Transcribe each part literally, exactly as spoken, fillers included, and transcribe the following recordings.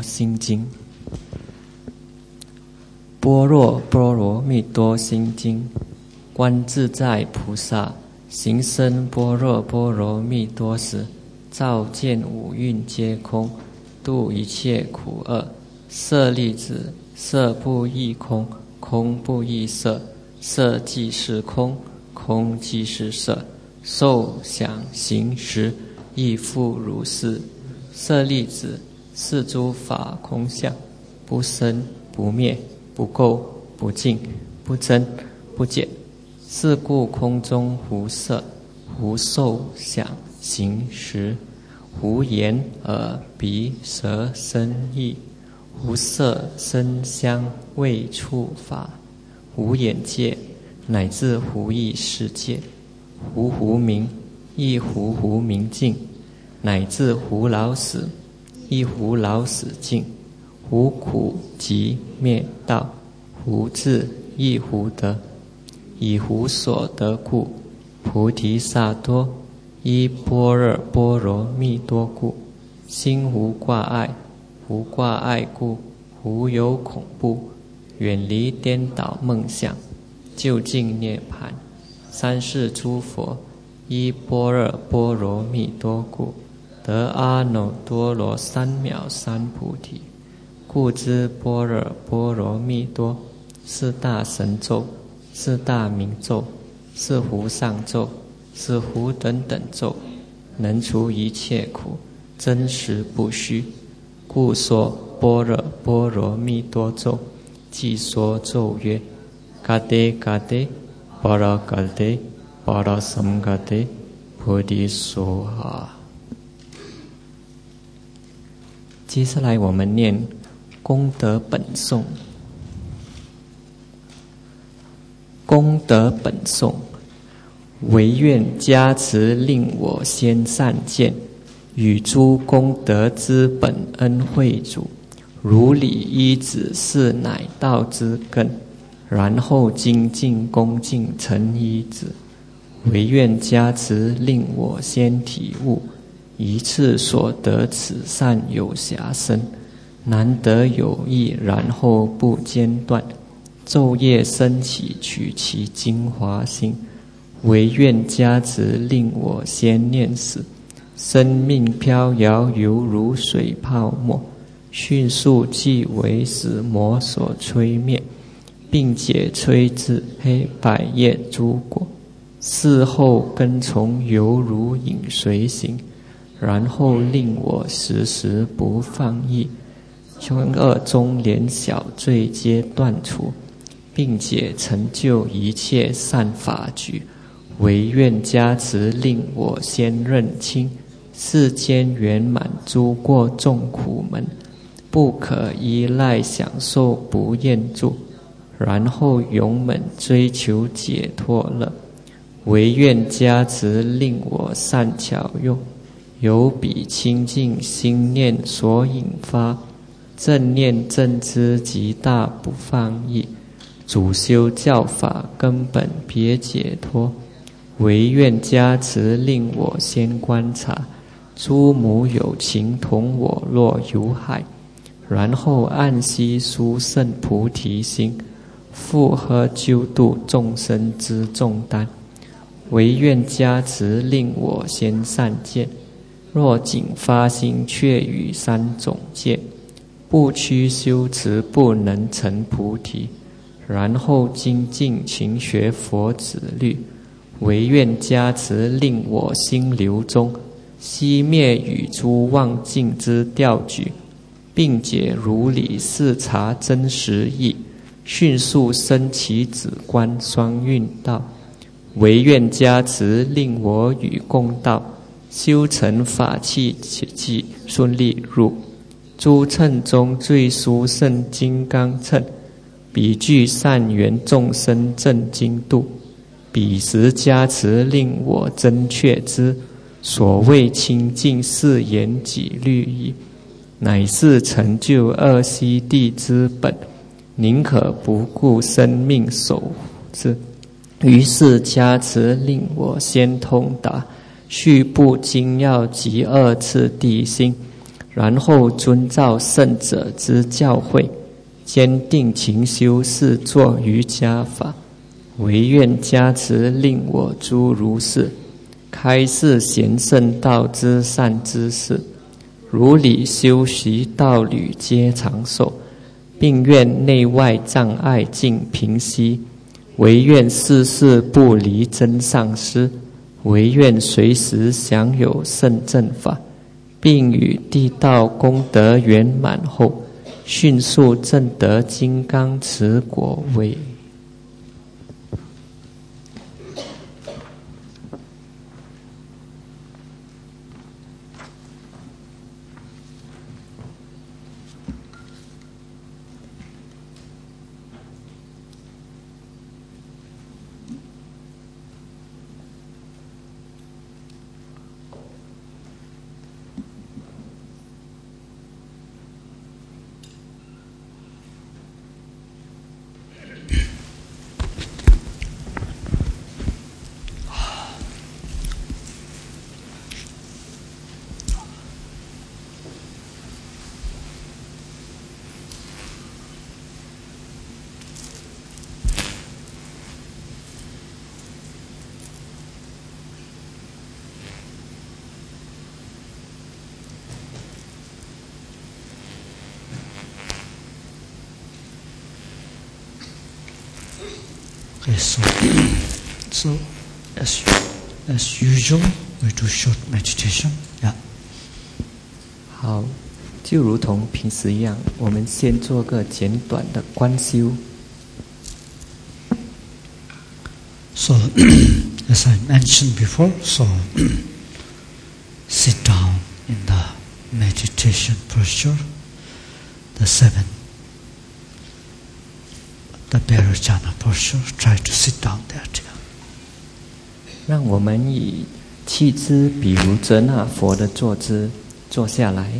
心经。般若波罗蜜多心经，观自在菩萨行深般若波罗蜜多时，照见五蕴皆空，度一切苦厄。舍利子，色不异空，空不异色，色即是空，空即是色，受想行识亦复如是。舍利子，是诸法空相，不生不灭，不垢不净，不增不减。是故空中无色，无受想行识，无眼耳鼻舌身意，无色声香味触法，无眼界，乃至无意识界，无无明，亦无无明尽，乃至无老死，亦无老死尽，无苦集灭道，无智亦无得。以无所得故，菩提萨埵依般若波罗蜜多故，心无挂碍，无挂碍故，无有恐怖，远离颠倒梦想，究竟涅槃。三世诸佛依般若波罗蜜多故，得阿耨多罗三藐三菩提。故知般若波罗蜜多是大神咒，是大明咒，是无上咒，是无等等咒，能除一切苦，真实不虚。故说般若波罗蜜多咒，即说咒曰：嘎đề嘎đề，巴拉嘎đề，巴拉sam嘎đề，菩提说哈。接下来我们念功德本颂。功德本颂，唯愿加持令我先善见，与诸功德之本恩惠主，如理依止是乃道之根，然后精进恭敬成依止。唯愿加持令我先体悟，一次所得此善有暇身，难得有益，然后不间断。昼夜升起，取其精华心，唯愿加持令我先念死。生命飘摇，犹如水泡沫，迅速即为使魔所摧灭，并解摧至黑百叶诸果。事后跟从，犹如影随形，然后令我时时不放逸，凶恶中连小罪皆断除，并且成就一切善法局。唯愿加持令我先认清世间圆满诸过众苦门，不可依赖享受不厌住，然后勇猛追求解脱乐。唯愿加持令我善巧用，由彼清净心念所引发，正念正知极大不放逸，主修教法根本别解脱。唯愿加持令我先观察诸母有情同我若有海，然后暗悉殊胜菩提心，复荷救度众生之重担。唯愿加持令我先善见，若仅发心却与三种戒，不屈修持不能成菩提，然后精进勤学佛子律。唯愿加持令我心流中熄灭与诸妄境之调举，并解如理视察真实义，迅速升起止观双运道。唯愿加持令我与共道，修成法器即顺利入诸乘中最殊胜金刚乘，彼具善缘众生正精度。彼时加持令我真确知，所谓清净是言己律仪，乃是成就二悉地之本，宁可不顾生命守之。于是加持令我先通达续部精要及二次地心， 然后遵照圣者之教诲，坚定勤修是作瑜伽法，唯愿加持令我诸如是，开示贤圣道之善知识，如理修习道侣皆长寿，并愿内外障碍尽平息，唯愿世世不离真上师，唯愿随时享有圣正法，并与地道功德圆满后，迅速证得金刚持果位。 Okay, so, so as, as usual, we do short meditation. Yeah. 好，就如同平时一样，我们先做个简短的观修。 So, as I mentioned before, so sit down in the meditation posture, the seven, the Bhairojana posture. Try to sit down there. 让我们以气姿比如遮那佛的坐姿坐下来。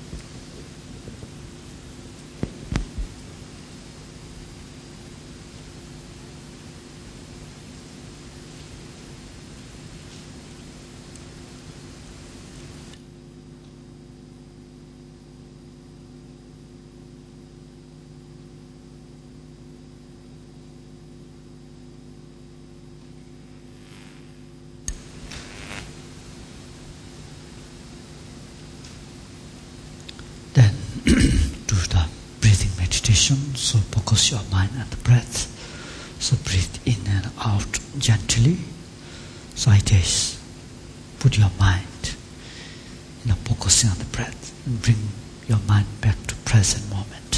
Do the breathing meditation, so focus your mind on the breath. So breathe in and out gently. So it is, put your mind, you know, focusing on the breath and bring your mind back to present moment.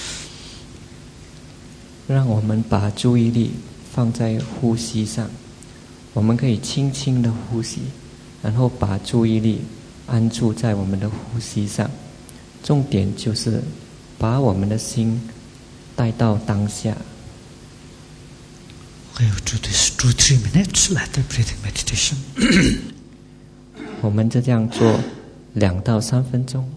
让我们把注意力放在呼吸上，我们可以轻轻的呼吸，然后把注意力安住在我们的呼吸上。重点就是把我们的心带到当下。 Okay, we'll do this two, three minutes, like the breathing meditation. 我们就这样做两到三分钟。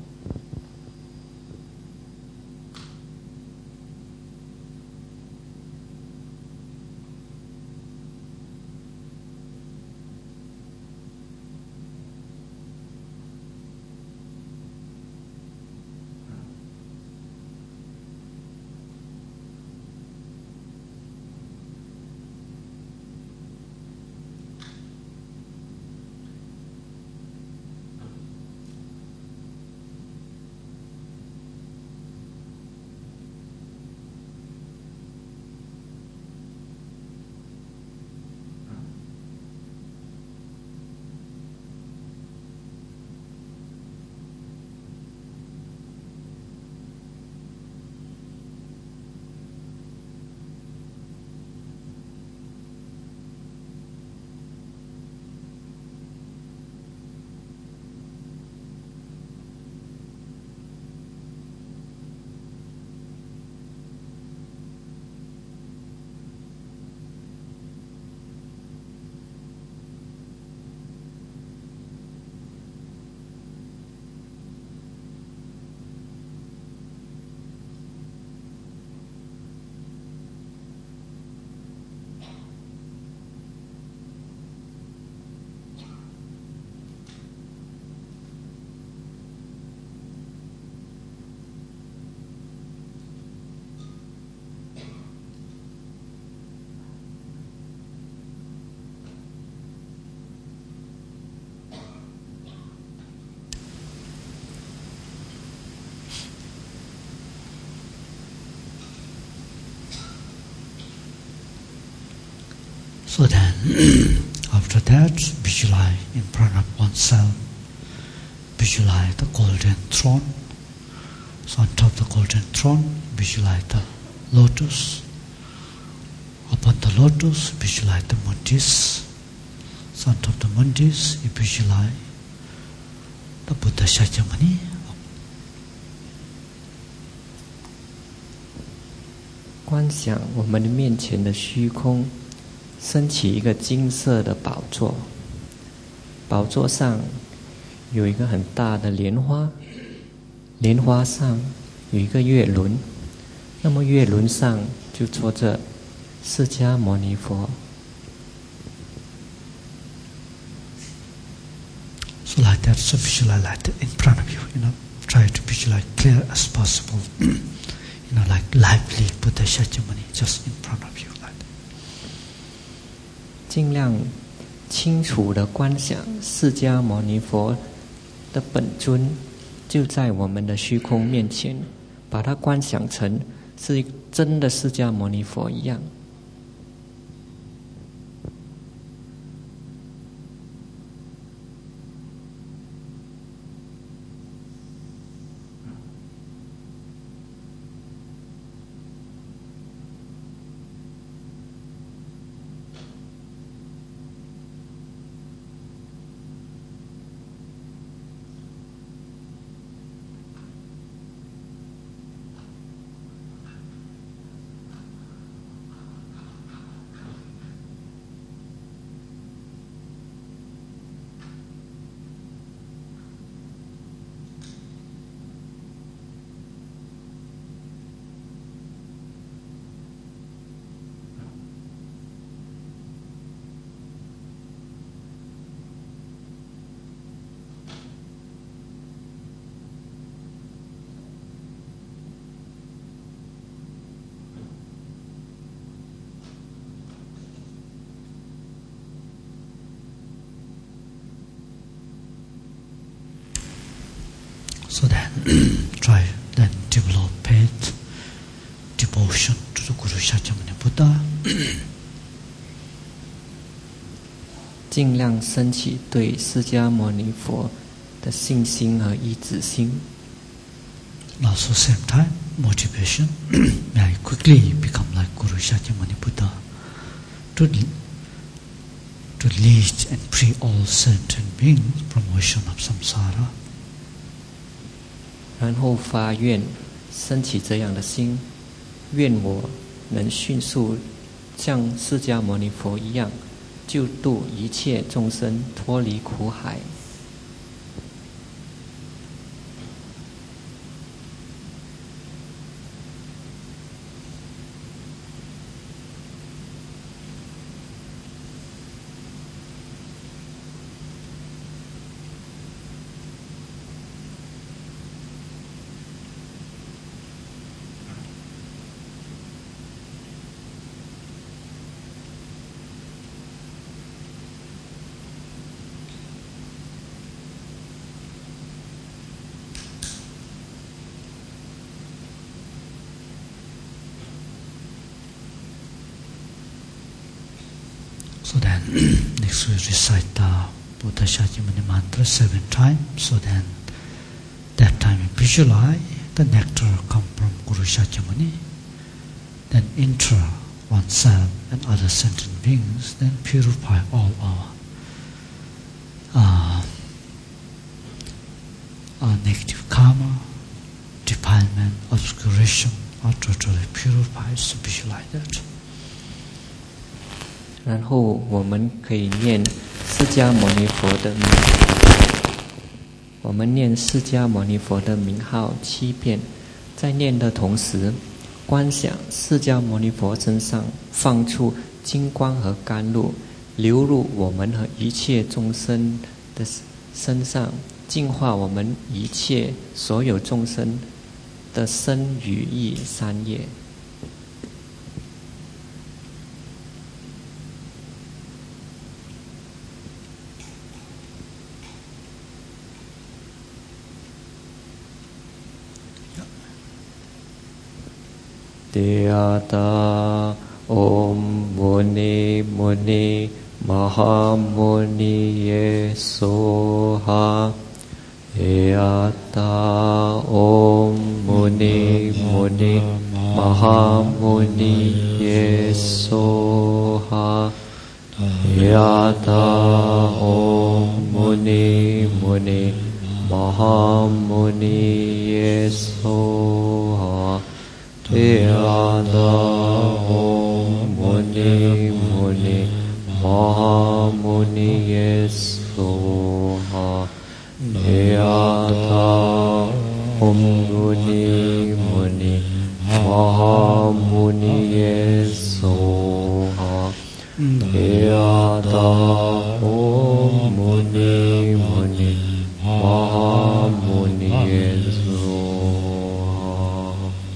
So then, after that, visualize in front of oneself, visualize the golden throne. So on top of the golden throne, visualize the lotus. Upon the lotus, visualize the mundis. So on top of the mundis, you visualize the Buddha Shakyamuni. 观想我们的面前的虚空，升起一个金色的宝座，宝座上有一个很大的莲花，莲花上有一个月轮，那么月轮上就坐着释迦牟尼佛。 So like that, so visualize like that in front of you, you know, try to visualize clear as possible. You know, like lively Buddha Shakyamuni just in front of you, like that. 尽量清楚地观想释迦牟尼佛的本尊就在我们的虚空面前，把它观想成是真的释迦牟尼佛一样。 So then, try then develop faith, devotion to the Guru Shakyamuni Buddha. 尽量升起对释迦牟尼佛的信心和依止心。 And also same time, motivation. May I quickly become like Guru Shakyamuni Buddha to, to lead and free all sentient beings from ocean of samsara. 然后发愿，升起这样的心，愿我能迅速像释迦牟尼佛一样，救度一切众生脱离苦海。 So then, next we recite the Buddha Shakyamuni mantra seven times. So then, that time we visualize the nectar come from Guru Shakyamuni, then enter oneself and other sentient beings, then purify all our, uh, our negative karma, defilement, obscuration, are totally purified. So visualize that. 然后我们可以念释迦牟尼佛的名，我们念释迦牟尼佛的名号七遍，在念的同时，观想释迦牟尼佛身上放出金光和甘露，流入我们和一切众生的身上，净化我们一切所有众生的身语意三业。Deyata Om Muni Muni Mahamuni Soha Yata Om Muni Muni Mahamuni Soha Yata Om Muni Muni Mahamuni Soha Yata Om Muni Muni Mahamuni Soha Yata Om Muni Muni Mahamuni Soha Yata Om Muni Muni Mahamuni Soha.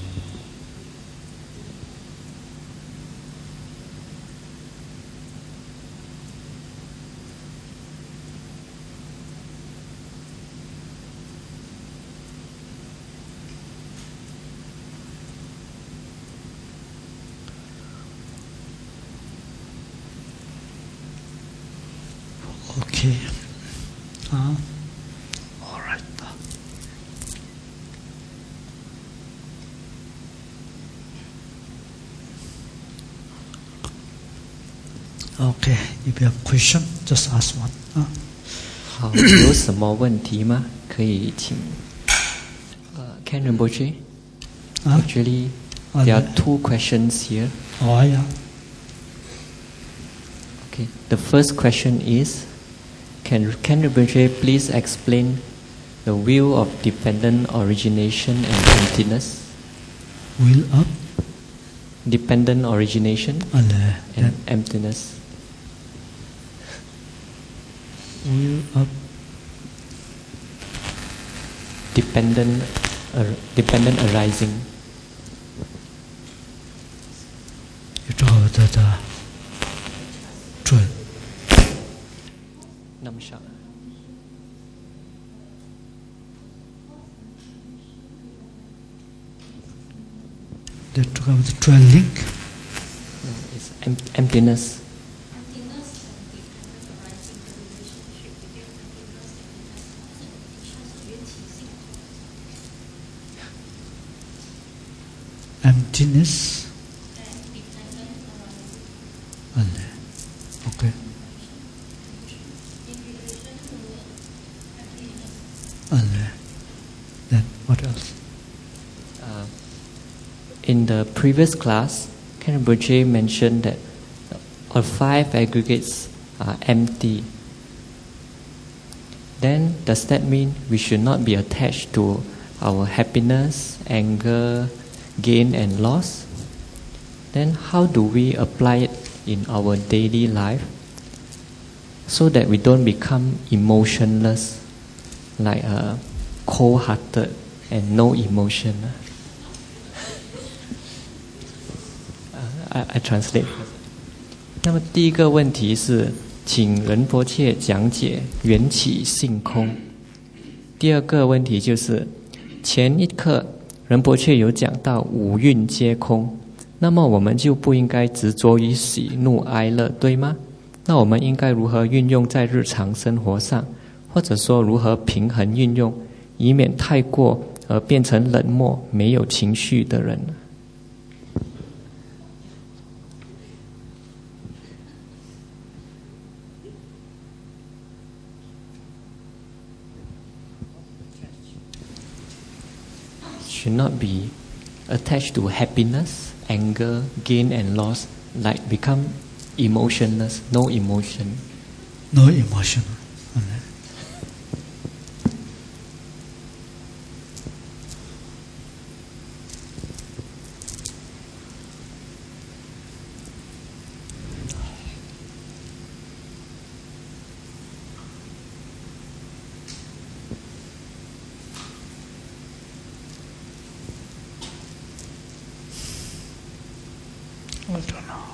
Okay. Uh, all right. Okay. If you have a question, just ask one. Uh. 好，有什么问题吗？可以请呃 Ken Rinpoche. Huh? Actually, Oh, there are yeah. two questions here. Oh, yeah. Okay. The first question is, can Ken Rinpoche please explain the wheel of dependent origination and emptiness? Will up. Dependent origination Alle. and Then emptiness. will up. Dependent, uh, dependent arising. You talk about the, the twelve. Namsha. They talk about the twelve link. No, it's em- emptiness. Emptiness. Alle. Okay. Alle. Then what else? Uh, in the previous class, Ken Rinpoche mentioned that all five aggregates are empty. Then does that mean we should not be attached to our happiness, anger, gain and loss? Then how do we apply it in our daily life so that we don't become emotionless, like uh, cold-hearted and no emotion? uh, I, I translate. 那么第一个问题是，请仁波切讲解缘起性空。第二个问题就是，前一课仁波切有讲到五蕴皆空，那么我们就不应该执着于喜怒哀乐，对吗？那我们应该如何运用在日常生活上，或者说如何平衡运用，以免太过而变成冷漠、没有情绪的人呢？Should not be attached to happiness, anger, gain and loss, like become emotionless, no emotion. No emotion. Alle. I don't know.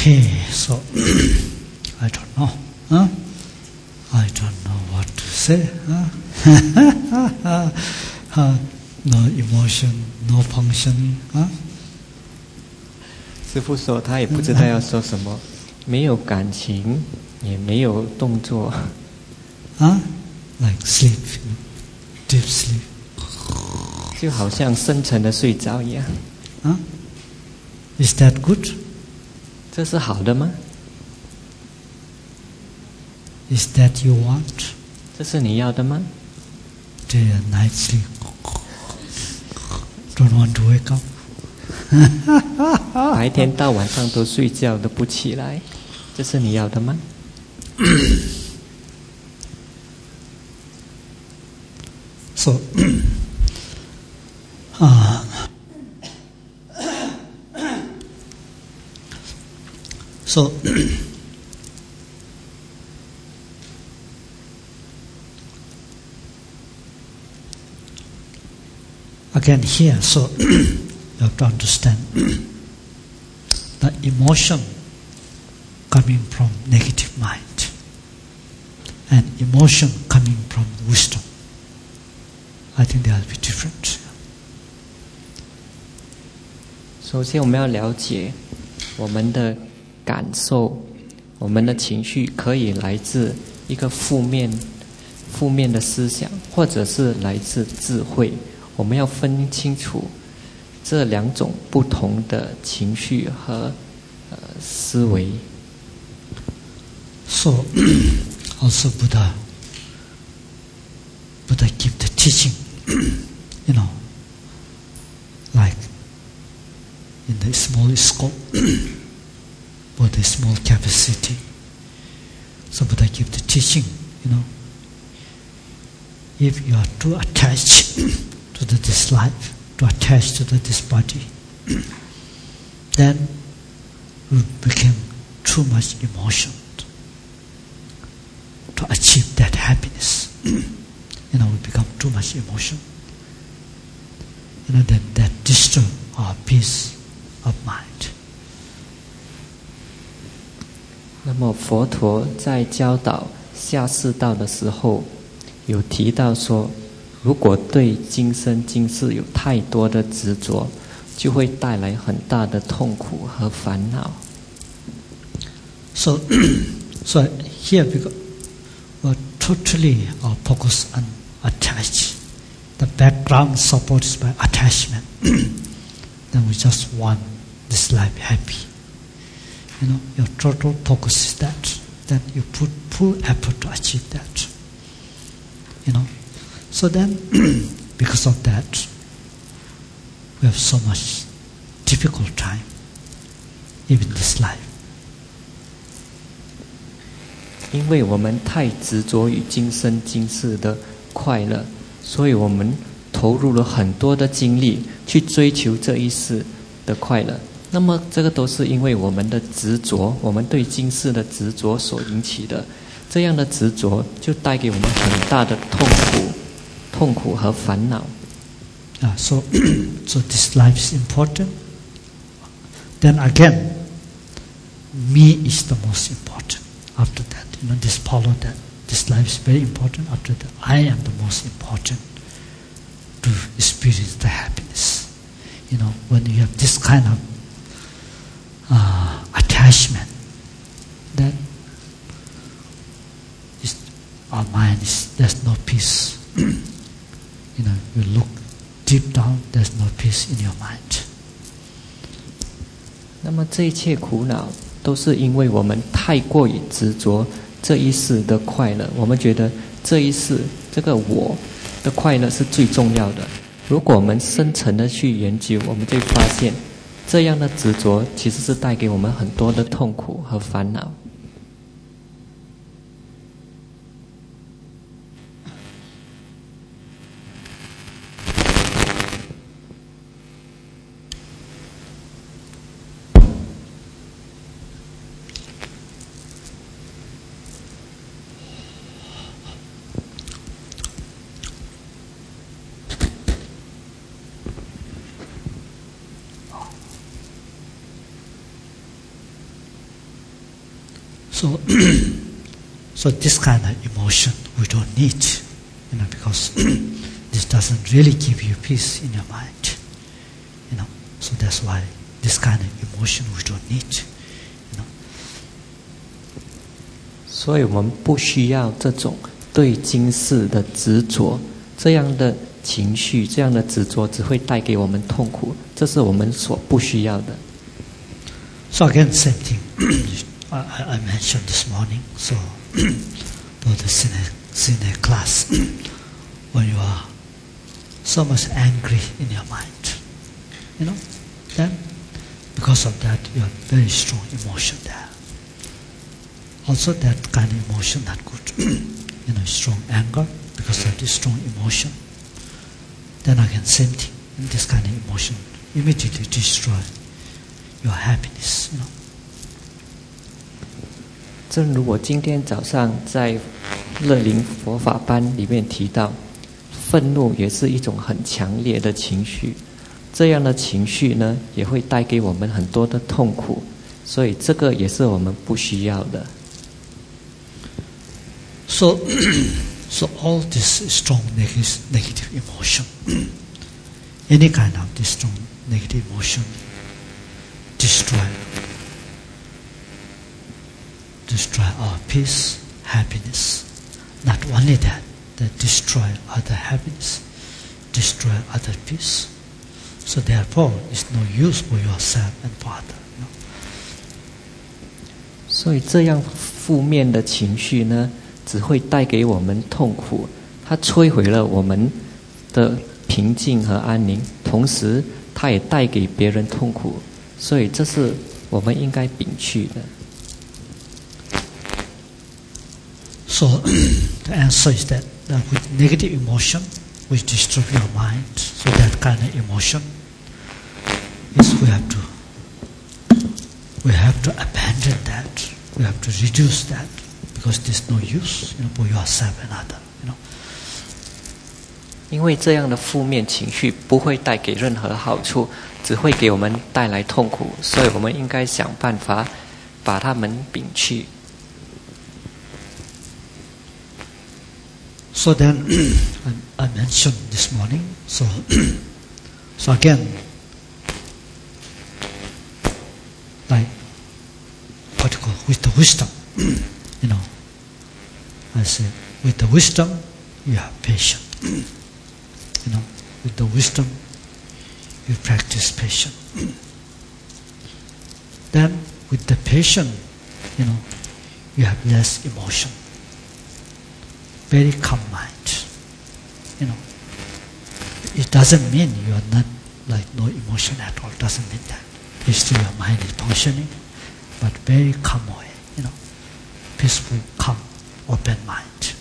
Okay, so I don't know. Huh? I don't know what to say. Huh? uh, no emotion, no functioning. Huh? 师父说他也不知道要说什么，没有感情，也没有动作。 Huh? Like sleep, deep sleep. 就好像深沉的睡着一样。 Huh? Is that good? 这是好的吗？ Is that you want? 这是你要的吗？ Day and night sleep. Don't want to wake up. 白天到晚上都睡觉都不起来，这是你要的吗？ So, uh, so again here, so you have to understand the emotion coming from negative mind and emotion coming from wisdom. I think they will be different. 首先，我们要了解我们的感受，我们的情绪可以来自一个负面、负面的思想，或者是来自智慧。我们要分清楚这两种不同的情绪和呃思维。 So, also Buddha, Buddha give the teaching, you know, like in the small scope, or the small capacity. So Buddha give the teaching, you know, if you are too attached to the, this life, too attached to the, this body, then you become too much emotion to achieve that happiness. You know, we become too much emotion. You know, that, that disturb our peace of mind. 那么佛陀在教导下士道的时候，有提到说，如果对今生今世有太多的执着，就会带来很大的痛苦和烦恼。 So, so here because we're totally uh, focused on attach. The background support is by attachment. Then we just want this life happy. You know, your total focus is that. Then you put full effort to achieve that. You know, so then because of that, we have so much difficult time, even this life. 因为我们太执着于今生今世的快乐，所以我们投入了很多的精力去追求这一世的快乐。那么这个都是因为我们的执着，我们对今世的执着所引起的。这样的执着就带给我们很大的痛苦、痛苦和烦恼。 Ah, so, so this life is important. Then again, me is the most important. After that, you know, this follow that. This life is very important. After that, I am the most important to experience the happiness. You know, when you have this kind of uh, attachment, then it's, our mind is, there's no peace. You know, you look deep down, there's no peace in your mind. 那么这一切苦恼都是因为我们太过于执着这一世的快乐，我们觉得这一世这个我的快乐是最重要的。如果我们深层的去研究，我们就会发现这样的执着其实是带给我们很多的痛苦和烦恼。 So, so this kind of emotion we don't need, you know, because this doesn't really give you peace in your mind, you know. So that's why this kind of emotion we don't need, you know. 所以我们不需要这种对今世的执着，这样的情绪，这样的执着只会带给我们痛苦，这是我们所不需要的。 So again, same thing. I, I mentioned this morning. So, for the senior, senior class, when you are so much angry in your mind, you know, then because of that you have very strong emotion there. Also, that kind of emotion not good. You know, strong anger because of this strong emotion. Then again, same thing. And this kind of emotion immediately destroy your happiness. You know. 正如我今天早上在乐林佛法班里面提到，愤怒也是一种很强烈的情绪，这样的情绪呢，也会带给我们很多的痛苦，所以这个也是我们不需要的。 So, so all this strong negative, negative emotion, any kind of this strong negative emotion, destroy. Destroy our peace, happiness. Not only that, that destroy other happiness, destroy other peace. So therefore, it's no use for yourself and for other. No? 所以这样负面的情绪呢，只会带给我们痛苦，它摧毁了我们的平静和安宁，同时它也带给别人痛苦，所以这是我们应该摒去的。 So the answer is that, that with negative emotion, which disturb your mind, so that kind of emotion is we have to we have to abandon that, we have to reduce that, because there's no use, you know, for yourself and other, you know. 因为这样的负面情绪不会带给任何好处，只会给我们带来痛苦，所以我们应该想办法把它们摒去。 So then, I mentioned this morning. So, so again, like what you call with the wisdom, you know. I say with the wisdom you have patience. You know, with the wisdom you practice patience. Then, with the patience, you know, you have less emotion. Very calm mind, you know. It doesn't mean you are not like no emotion at all. Doesn't mean that. Still your mind is functioning, but very calm way, you know. Peaceful, calm, open mind.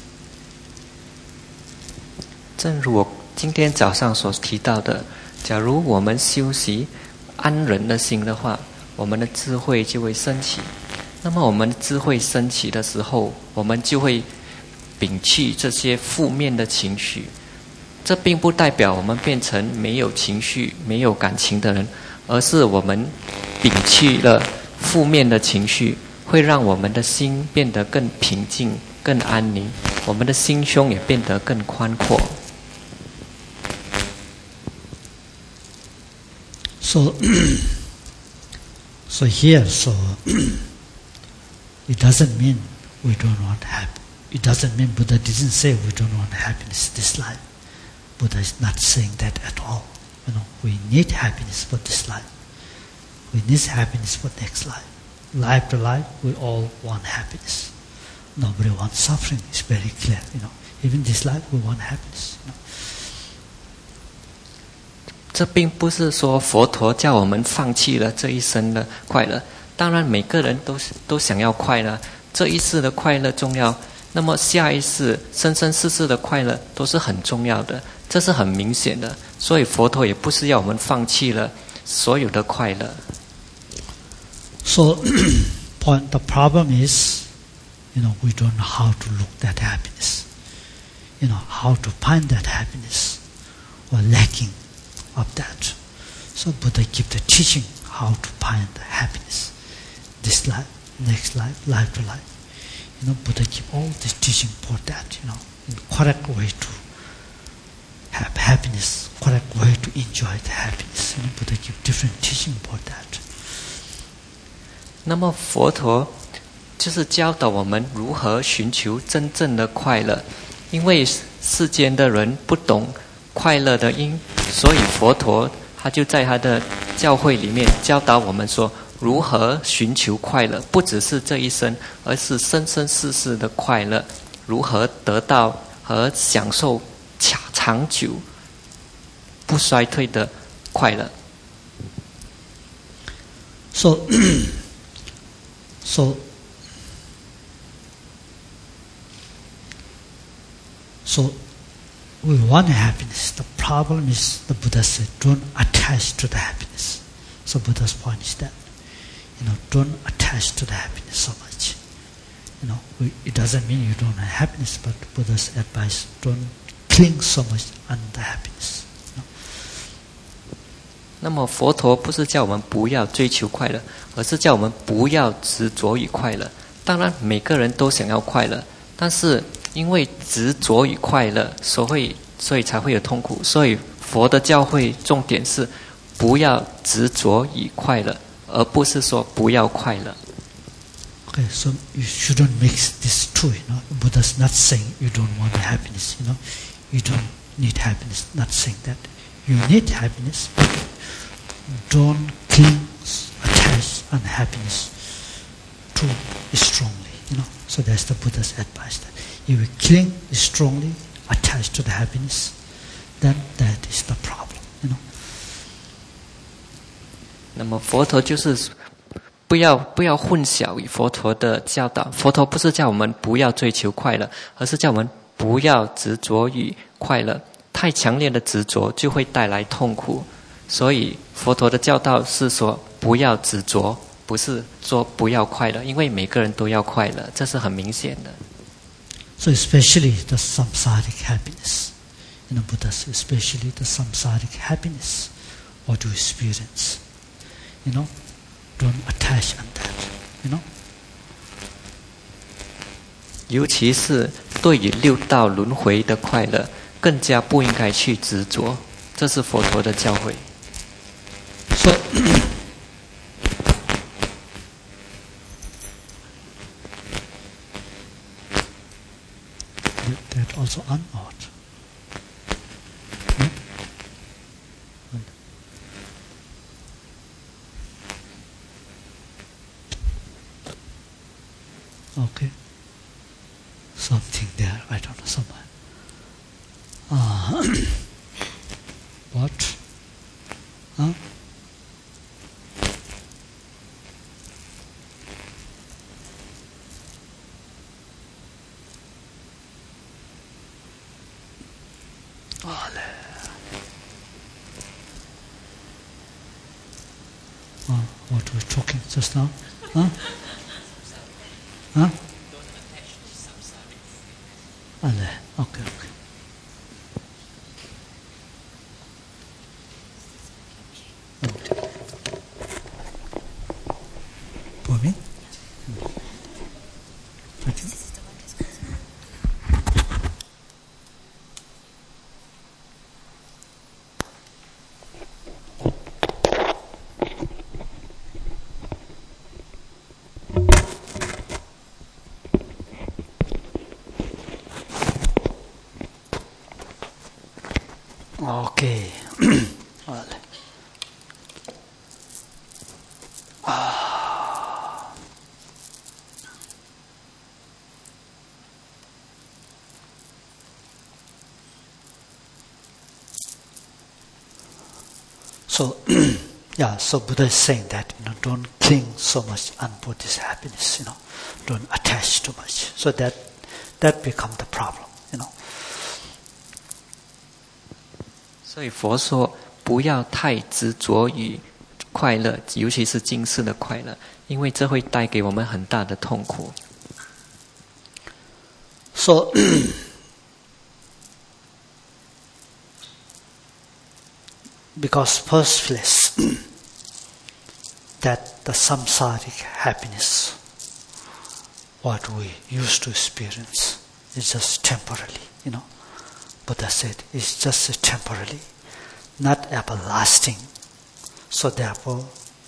正如我今天早上所提到的，假如我们修习安忍的心的话，我们的智慧就会升起。那么我们的智慧升起的时候，我们就会摒弃这些负面的情绪，这并不代表我们变成没有情绪、没有感情的人，而是我们摒弃了负面的情绪，会让我们的心变得更平静、更安宁，我们的心胸也变得更宽阔。 So, so here, so it doesn't mean we don't want happiness. It doesn't mean Buddha didn't say we don't want happiness this life. Buddha is not saying that at all. You know, we need happiness for this life. We need happiness for next life. Life to life, we all want happiness. Nobody wants suffering. It's very clear. You know, even this life, we want happiness. You know. 这并不是说佛陀叫我们放弃了这一生的快乐。当然，每个人都都想要快乐，这一世的快乐重要。那么下一世生生世世的快乐都是很重要的，这是很明显的。所以佛陀也不是要我们放弃了所有的快乐。 So, point the problem is, you know, we don't know how to look at happiness. You know, how to find that happiness, or lacking of that. So Buddha give the teaching how to find the happiness, this life, next life, life to life. You know, Buddha give all this teaching for that, you know, in correct way to have happiness, correct way to enjoy the happiness. You know, Buddha give different teaching for that. 那么佛陀就是教导我们如何寻求真正的快乐，因为世间的人不懂快乐的因，所以佛陀他就在他的教会里面教导我们说，如何寻求快乐，不只是这一生，而是生生世世的快乐，如何得到和享受长长久不衰退的快乐。 So, so, so we want happiness. The problem is, the Buddha said, don't attach to the happiness. So Buddha's point is that, you know, don't attach to the happiness so much. You know, we, it doesn't mean you don't have happiness, but Buddha's advice, don't cling so much on the happiness. You know? 那么佛陀不是叫我们不要追求快乐，而是叫我们不要执着于快乐。当然每个人都想要快乐，但是因为执着于快乐，所以所以才会有痛苦。所以佛的教诲重点是不要执着于快乐，而不是说不要快乐。 Okay, so you shouldn't mix these two. You know, Buddha's not saying you don't want happiness. You know, you don't need happiness. Not saying that you need happiness, but don't cling, attach, on happiness too strongly. You know, so that's the Buddha's advice. That if you cling strongly, attached to the happiness, then that is the problem. You know. 那么佛陀就是不要不要混淆与佛陀的教导。佛陀不是叫我们不要追求快乐，而是叫我们不要执着于快乐。太强烈的执着就会带来痛苦。所以佛陀的教导是说不要执着，不是说不要快乐，因为每个人都要快乐，这是很明显的。 So especially the samsaric happiness, you know, Buddha says, especially the samsaric happiness, what you experience, you know, don't attach on that, you know. 尤其是对于六道轮回的快乐，更加不应该去执着，这是佛陀的教诲。 So, that also unodd. Hmm? Okay. Something there, I don't know, somewhere. Uh, what? Huh? Oh, what we're talking just now? Huh? Huh? Okay, okay. For me? Thank you. Okay. Well. Ah. So, yeah, so Buddha is saying that, you know, don't cling so much on Buddhist happiness, you know, don't attach too much. So that that becomes the problem, you know. 所以佛说不要太执着于快乐，尤其是今世的快乐，因为这会带给我们很大的痛苦。 So, because first place, that the samsaric happiness, what we used to experience is just temporarily, you know. Buddha said it's just temporarily, not everlasting. So therefore,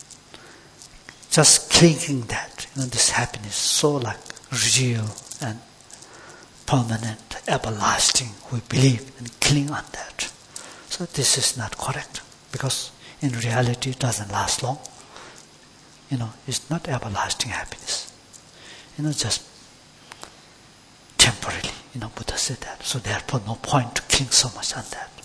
just clinging that, you know, this happiness so like real and permanent, everlasting, we believe and cling on that. So this is not correct, because in reality it doesn't last long. You know, it's not everlasting happiness. You know, just temporarily, you know, Buddha said that. So therefore no point to cling so much on that.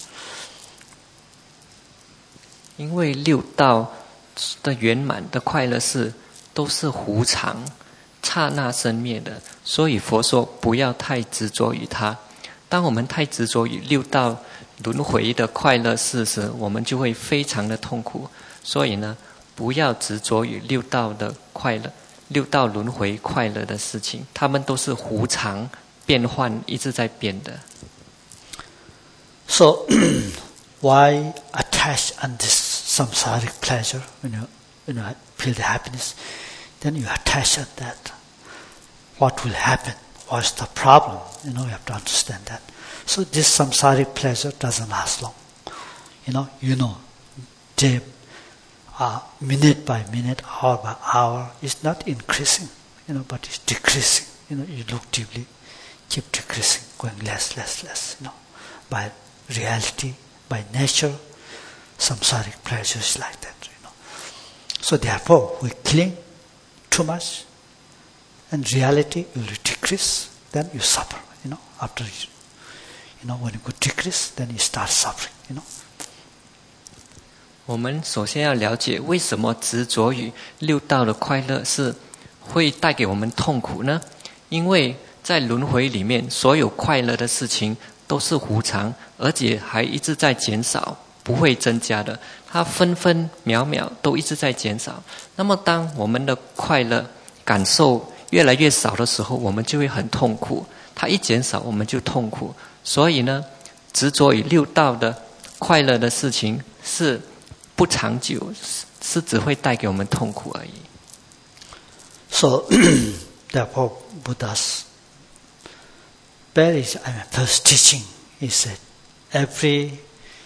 因为六道的圆满的快乐是都是无常、刹那生灭的，所以佛说不要太执着于它。当我们太执着于六道轮回的快乐事时，我们就会非常的痛苦。所以呢，不要执着于六道的快乐、六道轮回快乐的事情，它们都是无常、变换，一直在变的。 So why attach on this samsaric pleasure when you, when you feel the happiness? Then you attach on that. What will happen? What's the problem? You know, you have to understand that. So this samsaric pleasure doesn't last long. You know, you know, day, uh, minute by minute, hour by hour, it's not increasing, you know, but it's decreasing. You know, you look deeply, keep decreasing, going less, less, less, you know. By reality, by nature, samsaric pleasure is like that, you know. So therefore, we cling too much, and reality will decrease, then you suffer, you know. After you, you know, when you go decrease, then you start suffering, you know. 我们首先要了解为什么执着于六道的快乐是会带给我们痛苦呢？因为在轮回里面，所有快乐的事情都是无常，而且还一直在减少，不会增加的。它分分秒秒都一直在减少。那么，当我们的快乐感受越来越少的时候，我们就会很痛苦。它一减少，我们就痛苦。所以呢，执着于六道的快乐的事情是不长久，是只会带给我们痛苦而已。 So therefore, Buddha's very I mean, first teaching is that every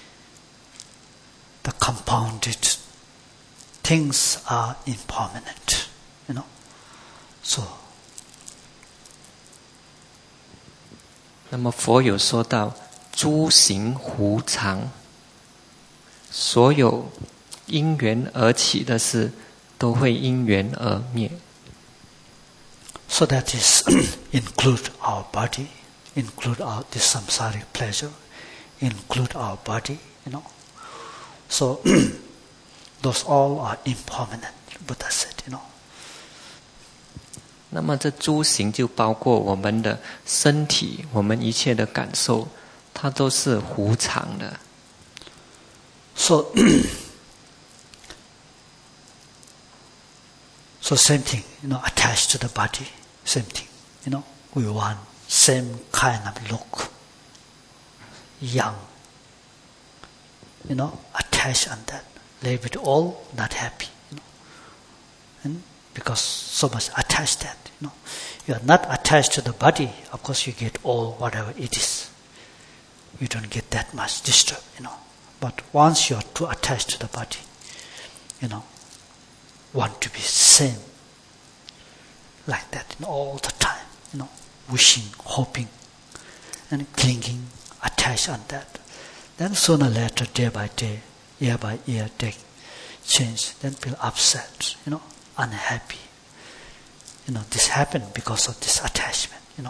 the compounded things are impermanent, you know. So. 那么佛有说到，诸行无常，所有因缘而起的事，都会因缘而灭。 So that is include our body, include our this samsaric pleasure, include our body, you know. So those all are impermanent, Buddha said, you know. 那么这诸行就包括我们的身体，我们一切的感受，它都是无常的。 So, so same thing, you know, attached to the body, same thing, you know. We want same kind of look, young, you know, attached on that, live it all, not happy, you know. And because so much attached that, you know. You are not attached to the body, of course you get all whatever it is. You don't get that much disturbed, you know. But once you are too attached to the body, you know, want to be same, like that, you know, all the time, you know, wishing, hoping, and clinging, attached on that. Then sooner or later, day by day, year by year, day change, then feel upset, you know, unhappy. You know, this happened because of this attachment, you know.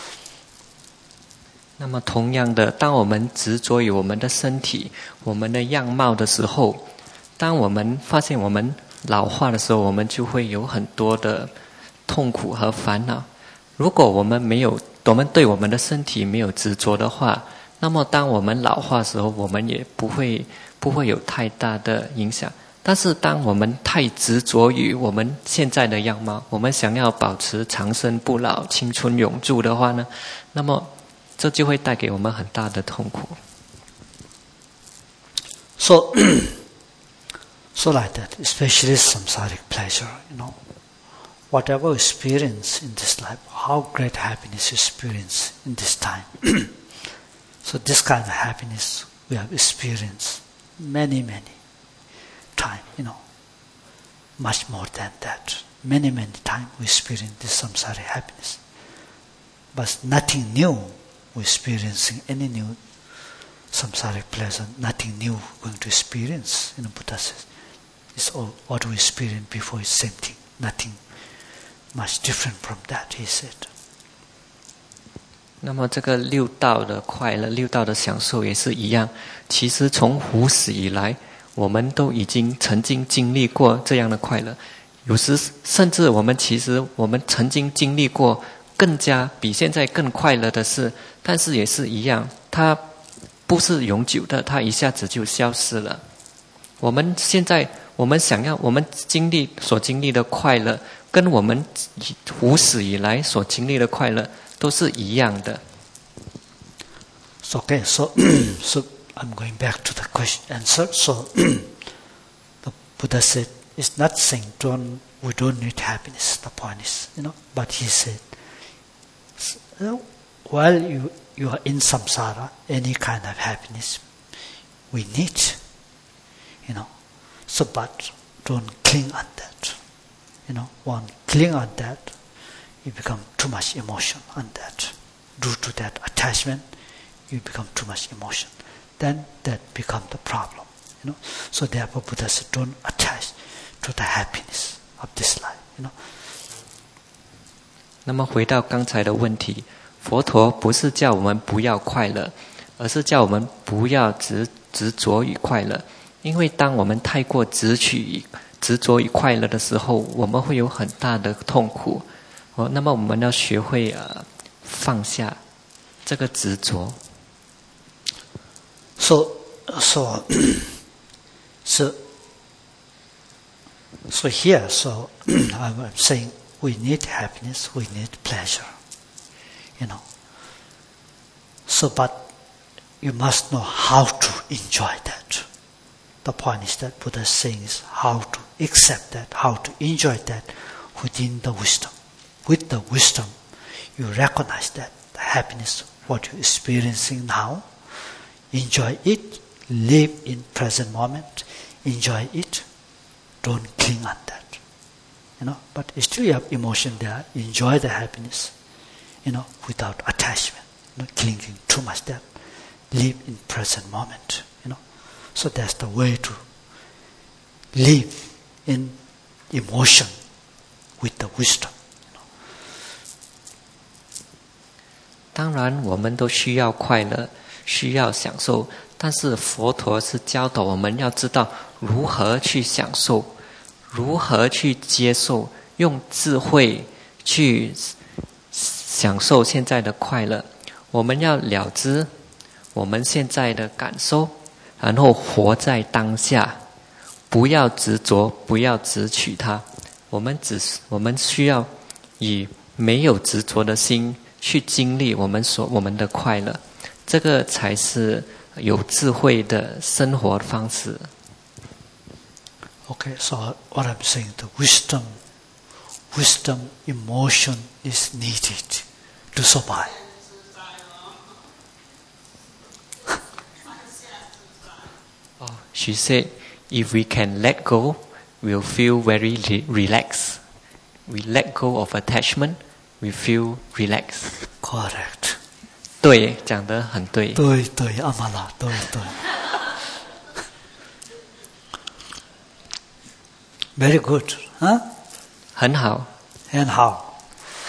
那么同样的，当我们执着于我们的身体、我们的样貌的时候，当我们发现我们老化的时候，我们就会有很多的痛苦和烦恼。如果我们没有，我们对我们的身体没有执着的话，那么当我们老化的时候，我们也不会不会有太大的影响。但是当我们太执着于我们现在的样貌，我们想要保持长生不老、青春永驻的话呢，那么这就会带给我们很大的痛苦。 So, so like that, especially samsaric pleasure, you know, whatever experience in this life, how great happiness you experience in this time. So this kind of happiness we have experienced many, many times, you know, much more than that. Many, many times we experience this samsaric happiness. But nothing new we're experiencing, any new samsaric pleasure, nothing new we're going to experience. You know, Buddha says, it's all what we experienced before is same thing, nothing much different from that, he said. 那么这个六道的快乐，六道的享受也是一样。其实从无始以来，我们都已经曾经经历过这样的快乐。有时甚至我们其实我们曾经经历过更加比现在更快乐的事，但是也是一样，它不是永久的，它一下子就消失了。我们现在我们想要我们经历所经历的快乐，跟我们无始以来所经历的快乐都是一样的。 Okay, so so I'm going back to the question answer. So the Buddha said, it's not saying don't we don't need happiness. The point is, you know, but he said, while you you are in samsara, any kind of happiness we need, you know. So but don't cling on that. You know, one cling on that, you become too much emotion on that. Due to that attachment, you become too much emotion. Then that becomes the problem. You know. So therefore Buddha said, don't attach to the happiness of this life. You know. 那么回到刚才的问题，佛陀不是叫我们不要快乐，而是叫我们不要执执着于快乐。因为当我们太过执取执着于快乐的时候，我们会有很大的痛苦。哦，那么我们要学会呃放下这个执着。 So, so, so, so here, so I'm saying we need happiness, we need pleasure, you know. So, but you must know how to enjoy that. The point is that Buddha is saying is how to accept that, how to enjoy that within the wisdom. With the wisdom, you recognize that the happiness, what you're experiencing now, enjoy it, live in present moment, enjoy it, don't cling on that. You know, but still you have emotion there, enjoy the happiness, you know, without attachment, not clinging too much there. Live in present moment, you know. So that's the way to live in emotion with the wisdom. 当然我们都需要快乐，需要享受，但是佛陀是教导我们要知道如何去享受，如何去接受，用智慧去享受现在的快乐。我们要了知我们现在的感受，然后活在当下，不要执着，不要执取它。我们只我们需要以没有执着的心去经历我们所我们的快乐，这个才是有智慧的生活方式。 Okay, so what I'm saying, the wisdom, wisdom, emotion is needed to survive. Oh, she said, if we can let go, we'll feel very re- relaxed. We let go of attachment, we feel relaxed. Correct. 对，讲得很对。 对对，阿玛拉，对对。Very good, huh? 很好。 很好。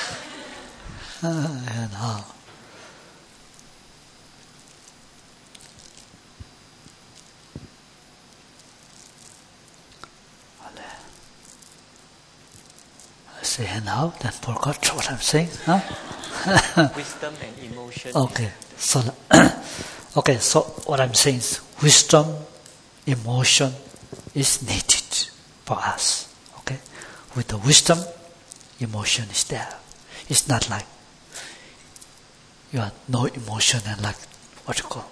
很好。I say很好 then forgot what I'm saying, huh? Wisdom and emotion. Okay, so okay, so what I'm saying is wisdom, emotion is needed for us. Okay, with the wisdom, emotion is there. It's not like you have no emotion and like what you call,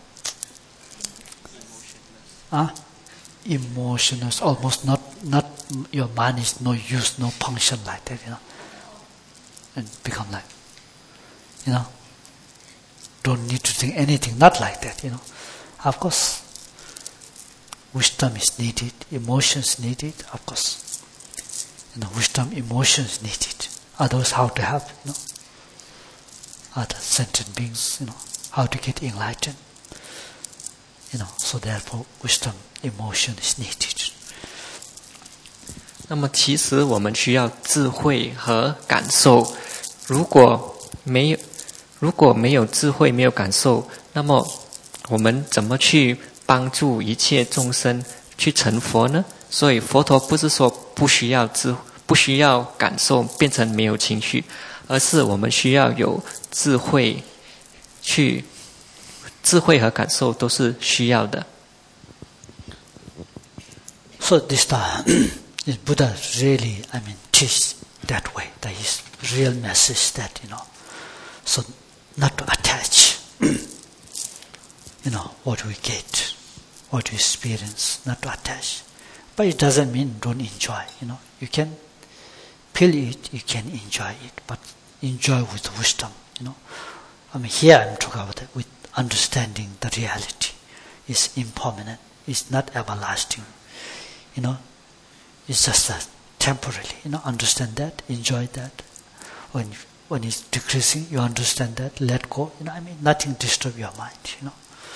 ah, huh? Emotional, almost not not your mind is no use, no function like that. You know, and become like, you know, don't need to think anything, not like that, you know. Of course, wisdom is needed, emotions needed, of course. You know, wisdom, emotions needed. Others how to help, you know. Other sentient beings, you know, how to get enlightened. You know, so therefore wisdom, emotion is needed. 那么其实我们需要智慧和感受。如果没有如果没有智慧，没有感受，那么我们怎么去帮助一切众生去成佛呢？所以佛陀不是说不需要智不需要感受变成没有情绪，而是我们需要有智慧去智慧和感受都是需要的。 So this time is Buddha really, I mean, teach that way. That is real message that, you know, so not to attach, you know, what we get, what we experience, not to attach. But it doesn't mean don't enjoy, you know. You can feel it, you can enjoy it, but enjoy with wisdom, you know. I mean, here I'm talking about it with understanding the reality is impermanent, it's not everlasting, you know. It's just a temporarily, you know. Understand that, enjoy that. When when it's decreasing, you understand that, let go. You know, I mean, nothing disturb your mind, you know.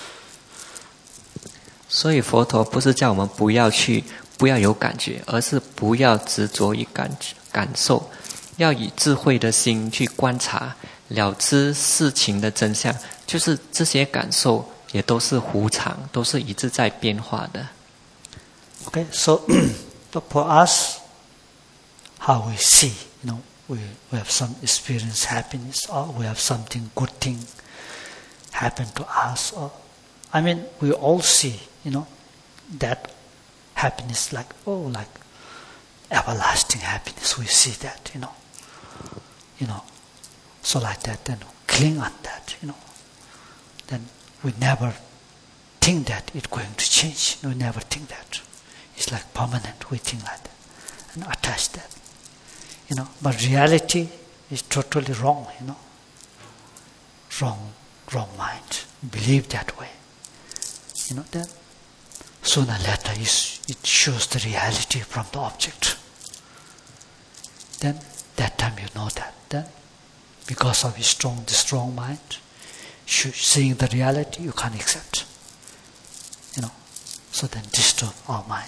所以佛陀不是叫我们不要去不要有感觉，而是不要执着于感感受，要以智慧的心去观察，了知事情的真相，就是这些感受也都是无常，都是一直在变化的。 Okay, so for us, how we see, you know, we we have some experience happiness, or we have something good thing happen to us, or I mean, we all see, you know, that happiness like oh, like everlasting happiness. We see that, you know, you know, so like that. Then cling on that, you know. Then we never think that it's going to change. We never think that. It's like permanent, we think like that, and attach that, you know. But reality is totally wrong, you know. Wrong, wrong mind. Believe that way, you know. Then sooner or later it shows the reality from the object. Then that time you know that. Then because of your strong, the strong mind, seeing the reality you can't accept, you know. So then disturb our mind.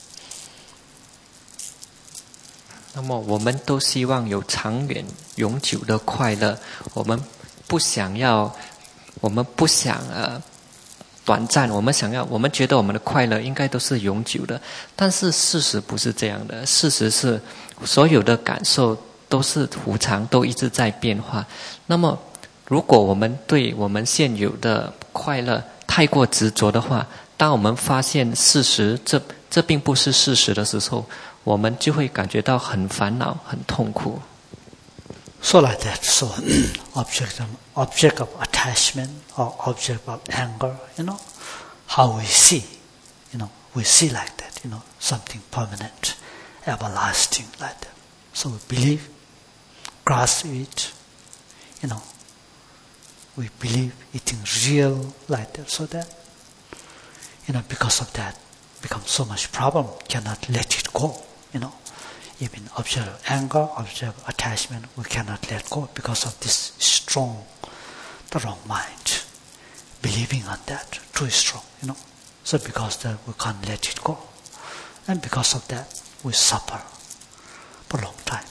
那么我们都希望有长远永久的快乐，我们不想要我们不想呃短暂，我们想要我们觉得我们的快乐应该都是永久的，但是事实不是这样的，事实是所有的感受都是无常，都一直在变化。那么如果我们对我们现有的快乐太过执着的话，当我们发现事实这这并不是事实的时候，我们就会感觉到很烦恼，很痛苦。 So like that, so object of, object of attachment or object of anger, you know, how we see, you know, we see like that, you know, something permanent, everlasting like that. So we believe, grasp it, you know, we believe it is real like that, so that, you know, because of that, becomes so much problem, cannot let it go, you know. Even observe anger, observe attachment, we cannot let go because of this strong, the wrong mind, believing on that, too strong, you know. So because that we can't let it go, and because of that we suffer for a long time.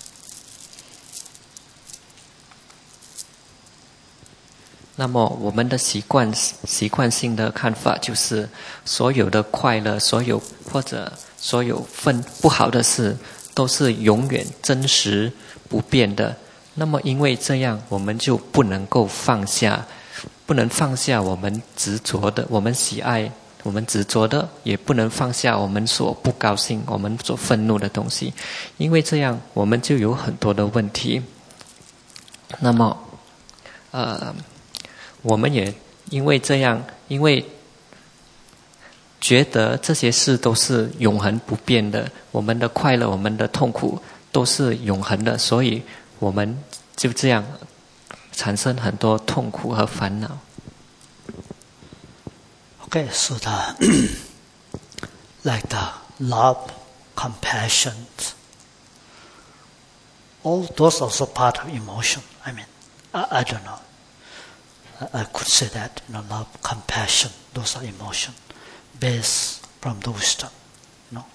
那么我们的习惯习惯性的看法就是，所有的快乐，所有或者所有分不好的事，都是永远真实不变的。那么因为这样，我们就不能够放下，不能放下我们执着的，我们喜爱，我们执着的，也不能放下我们所不高兴、我们所愤怒的东西。因为这样，我们就有很多的问题。那么，呃。我们也因为这样，因为觉得这些事都是永恒不变的，我们的快乐、我们的痛苦都是永恒的，所以我们就这样产生很多痛苦和烦恼。 Okay, so the like the love, compassion, all those also part of emotion. I mean, I, I don't know. I, I could say that, you know, love, compassion, those are emotion based from the wisdom, you know.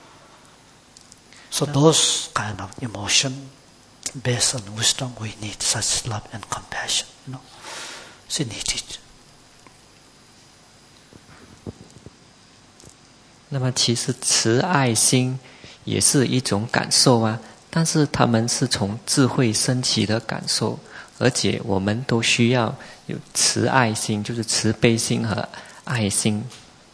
So those kind of emotion based on wisdom, we need such love and compassion, you know. So need it. 那么其实慈爱心也是一种感受啊，但是他们是从智慧升起的感受，而且我们都需要有慈爱心，就是慈悲心和爱心。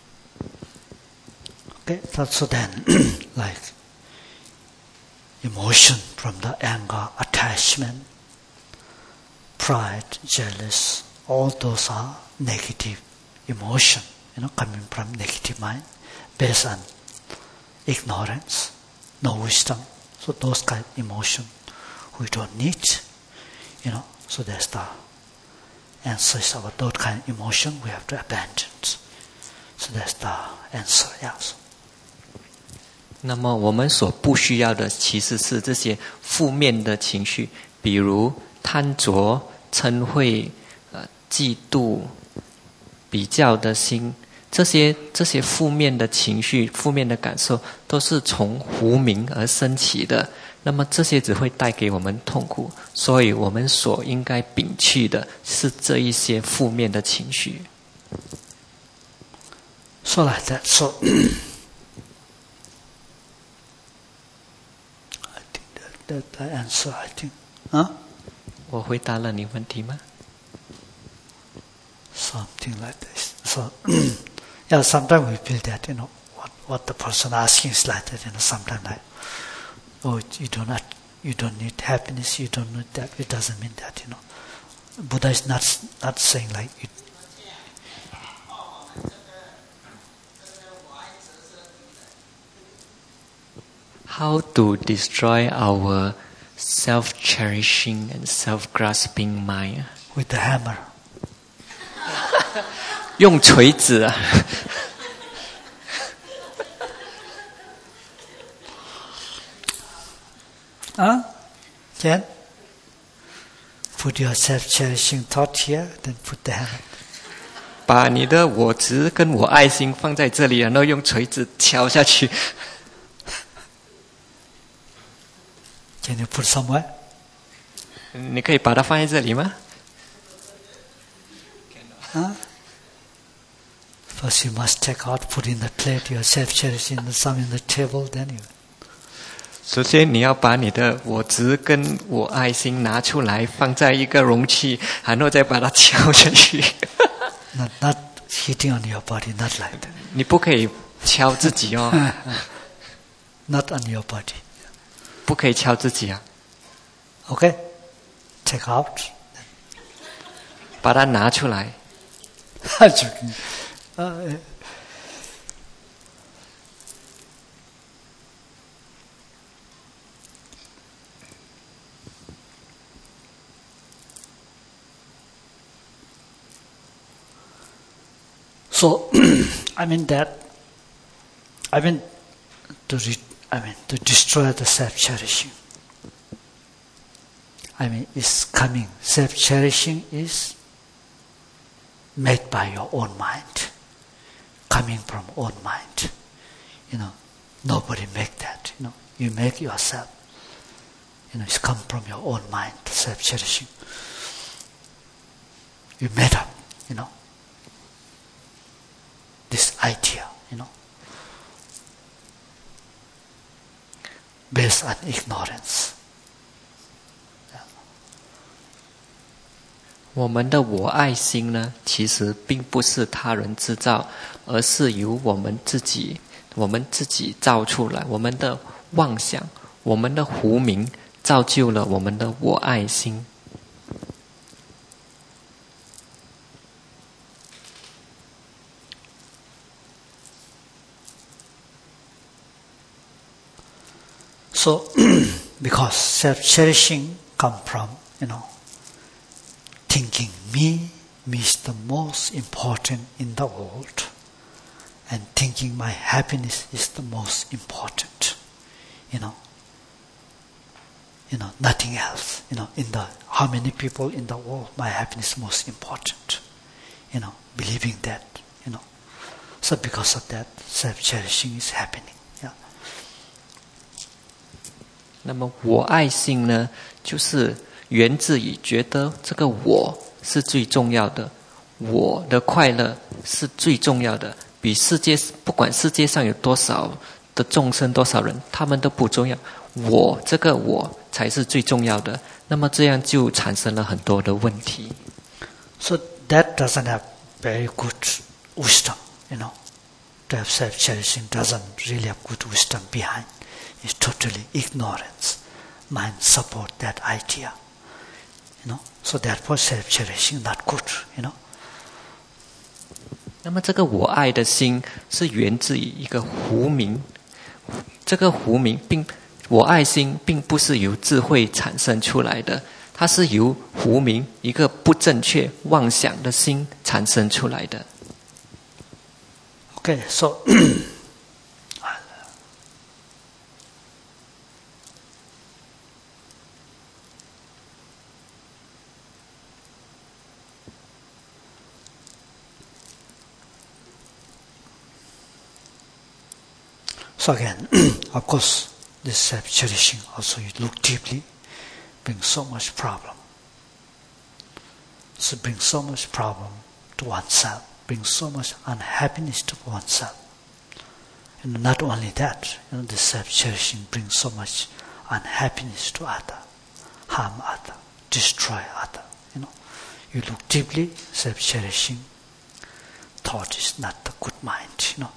Okay, so then, like emotion from the anger, attachment, pride, jealous, all those are negative emotion, you know, coming from negative mind, based on ignorance, no wisdom. So those kind of emotion we don't need, you know. So that's the answer is about those kind of emotion we have to abandon. So that's the answer, yes. 那么我们所不需要的其实是这些负面的情绪，比如贪着、嗔恚、呃、嫉妒、比较的心，这些这些负面的情绪、负面的感受，都是从无明而生起的。那么这些只会带给我们痛苦，所以我们所应该摒弃的是这一些负面的情绪。 So like that, so I think that, that the answer, I think, huh? 我回答了你问题吗？ Something like this. So, yeah, sometimes we feel that, you know, what what the person asking is like that, you know, sometimes like, oh, you do not, you don't need happiness, you don't need that. It doesn't mean that, you know. Buddha is not not saying like you. How to destroy our self-cherishing and self-grasping mind? With the hammer. 用锤子啊！ Huh? Jen? Put your self-cherishing thought here, then put the hammer. 把你的我执跟我爱心放在这里，然后用锤子敲下去。 Can you put somewhere? 你可以把它放在这里吗？ Huh? First you must take out, put in the plate, your self-cherishing, some in the table, then you... 首先你要把你的我执跟我爱心拿出来，放在一个容器，然后再把它敲下去。 Not, not hitting on your body, not like that. 你不可以敲自己哦。 Not on your body. 不可以敲自己啊。 Okay? Take out. 把它拿出来。 Joking. Uh, so, I mean that, I mean to, re, I mean to destroy the self-cherishing. I mean, it's coming. Self-cherishing is made by your own mind, coming from own mind. You know, nobody make that. You know, you make yourself. You know, it's come from your own mind, self-cherishing. You made up. You know, this idea. You know, based on ignorance. 我们的我爱心呢，其实并不是他人制造，而是由我们自己，我们自己造出来。我们的妄想，我们的无明，造就了我们的我爱心。 So, because self-cherishing come from, you know, thinking me, me is the most important in the world, and thinking my happiness is the most important, you know, you know, nothing else, you know, in the, how many people in the world, my happiness is most important, you know, believing that, you know. So because of that, self-cherishing is happening. Yeah. 那么我爱心呢，就是源自于觉得这个我是最重要的，我的快乐是最重要的，比世界不管世界上有多少的众生多少人，他们都不重要，我这个我才是最重要的。那么这样就产生了很多的问题。 So that doesn't have very good wisdom, you know. To have self-cherishing doesn't really have good wisdom behind. It's totally ignorance. Mind support that idea, you know. So therefore self-cherishing not good, you know. 那么这个我爱的心是源自于一个无明，这个无明并我爱心并不是由智慧产生出来的，它是由无明一个不正确妄想的心产生出来的。 Okay, so So again, of course, this self-cherishing also, you look deeply, brings so much problem. So it brings so much problem to oneself, brings so much unhappiness to oneself. And not only that, you know, this self-cherishing brings so much unhappiness to other, harm other, destroy other. You know, you look deeply, self-cherishing thought is not the good mind, you know.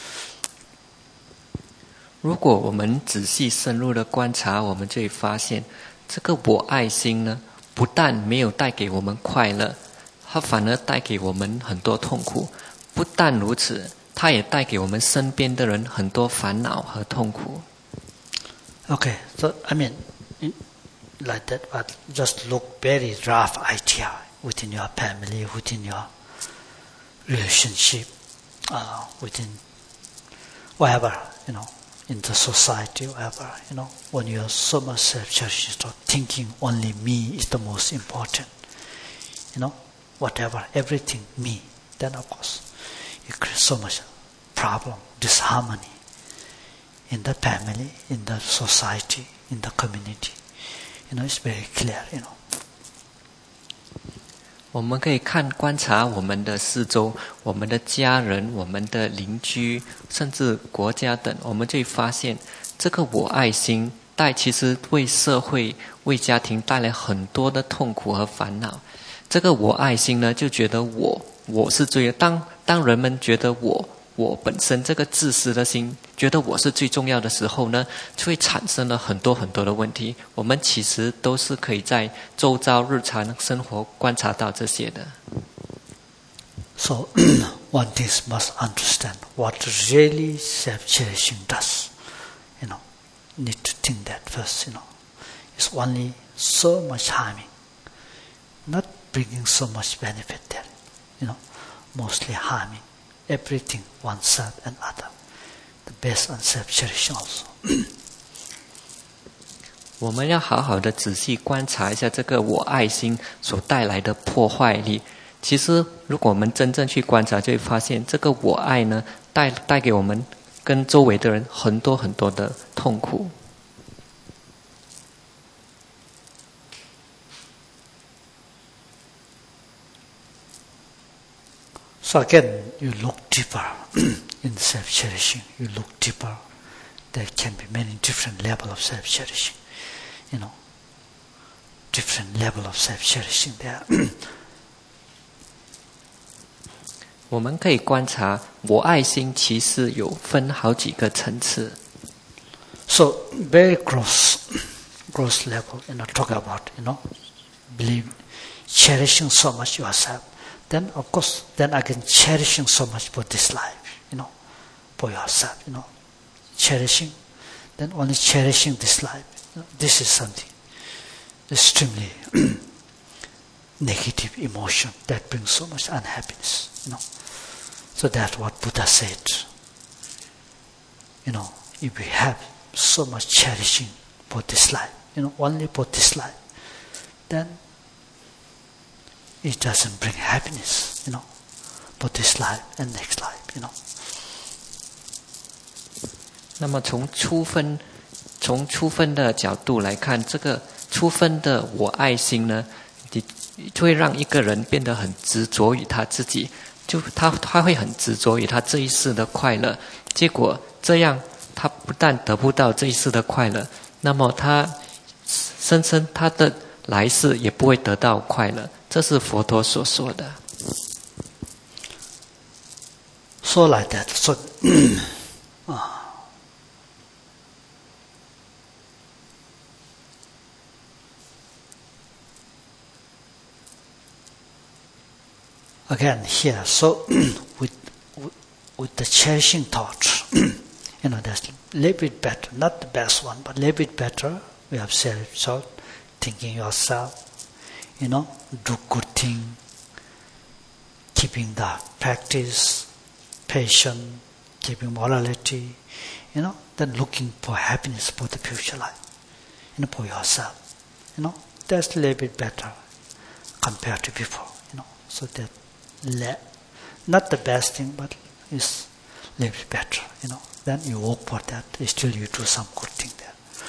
如果我们仔细深入的观察，我们就会发现，这个我爱心呢，不但没有带给我们快乐，它反而带给我们很多痛苦。不但如此，它也带给我们身边的人很多烦恼和痛苦。 Okay, so I mean, like that, but just look very rough idea within your family, within your relationship, uh, within whatever, you know. In the society, whatever, you know, when you have so much self-cherishing, start thinking only me is the most important, you know, whatever, everything me, then of course you create so much problem, disharmony in the family, in the society, in the community. You know, it's very clear, you know. 我们可以看观察我们的四周，我们的家人，我们的邻居，甚至国家等，我们就会发现，这个我爱心带其实为社会、为家庭带来很多的痛苦和烦恼。这个我爱心呢，就觉得我我是最当当人们觉得我我本身这个自私的心，觉得我是最重要的时候呢，就会产生了很多很多的问题。我们其实都是可以在周遭日常生活观察到这些的。 So one thing must understand what really self-cherishing does. You know, need to think that first. You know, it's only so much harming, not bringing so much benefit there. You know, mostly harming. Everything, oneself and other. The best on self-cherishing also. 我们要好好的仔细观察一下这个我爱心所带来的破坏力。其实，如果我们真正去观察，就会发现这个我爱呢，带带给我们跟周围的人很多很多的痛苦。 So again, you look deeper in self-cherishing. You look deeper. There can be many different levels of self-cherishing. You know, different level of self-cherishing there. 我们可以观察，我爱心其实有分好几个层次。 So very gross, gross level. You know, talk about you know, believe, cherishing so much yourself. Then of course, then again cherishing so much for this life, you know, for yourself, you know, cherishing, then only cherishing this life. You know, this is something extremely negative emotion that brings so much unhappiness. You know, so that's what Buddha said. You know, if we have so much cherishing for this life, you know, only for this life, then it doesn't bring happiness, you know, for this life and next life, you know. 那么从初分从初分的角度来看，这个初分的我爱心呢，就会让一个人变得很执着于他自己，就他他会很执着于他这一世的快乐，结果这样他不但得不到这一世的快乐，那么他深深他的来世也不会得到快乐，这是佛陀所说的。 So like that, so again here, so with, with with the cherishing thought, you know, that's a little bit better, not the best one, but a little bit better. We have said so, thinking yourself, you know, do good thing, keeping the practice, patience, keeping morality, you know, then looking for happiness for the future life, you know, for yourself, you know, that's a little bit better compared to before, you know, so that not the best thing, but it's a little bit better, you know. Then you work for that, still you do some good thing there.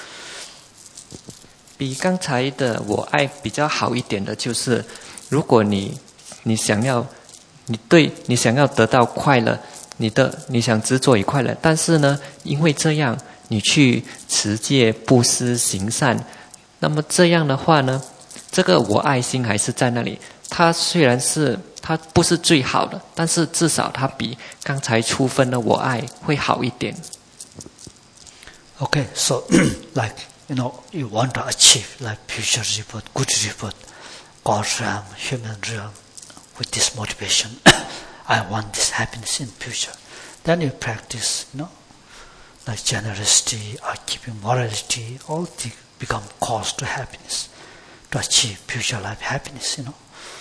比刚才的我爱比较好一点的就是，如果你你想要，你对你想要得到快乐，你的你想执着于快乐，但是呢，因为这样你去持戒、布施、行善，那么这样的话呢，这个我爱心还是在那里。它虽然是它不是最好的，但是至少它比刚才初分的我爱会好一点。 Okay, so like you know, you want to achieve like future rebirth, good rebirth, God realm, human realm, with this motivation. I want this happiness in future. Then you practice, you know, like generosity or keeping morality. All things become cause to happiness, to achieve future life happiness. You know.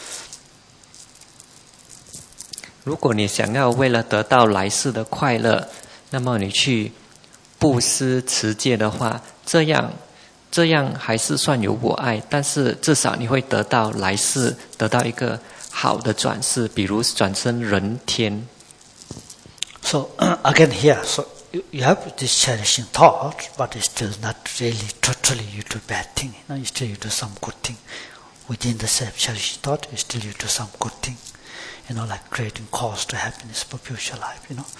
如果你想要为了得到来世的快乐，那么你去布施持戒的话，这样这样还是算有我爱，但是至少你会得到来世得到一个好的转世，比如转生人天。 So uh, again here, so you, you have this cherishing thought, but it's still not really totally you do bad thing. You know, you still you do some good thing within the self cherishing thought. You still you do some good thing. You know, like creating cause to happiness for future life, you know.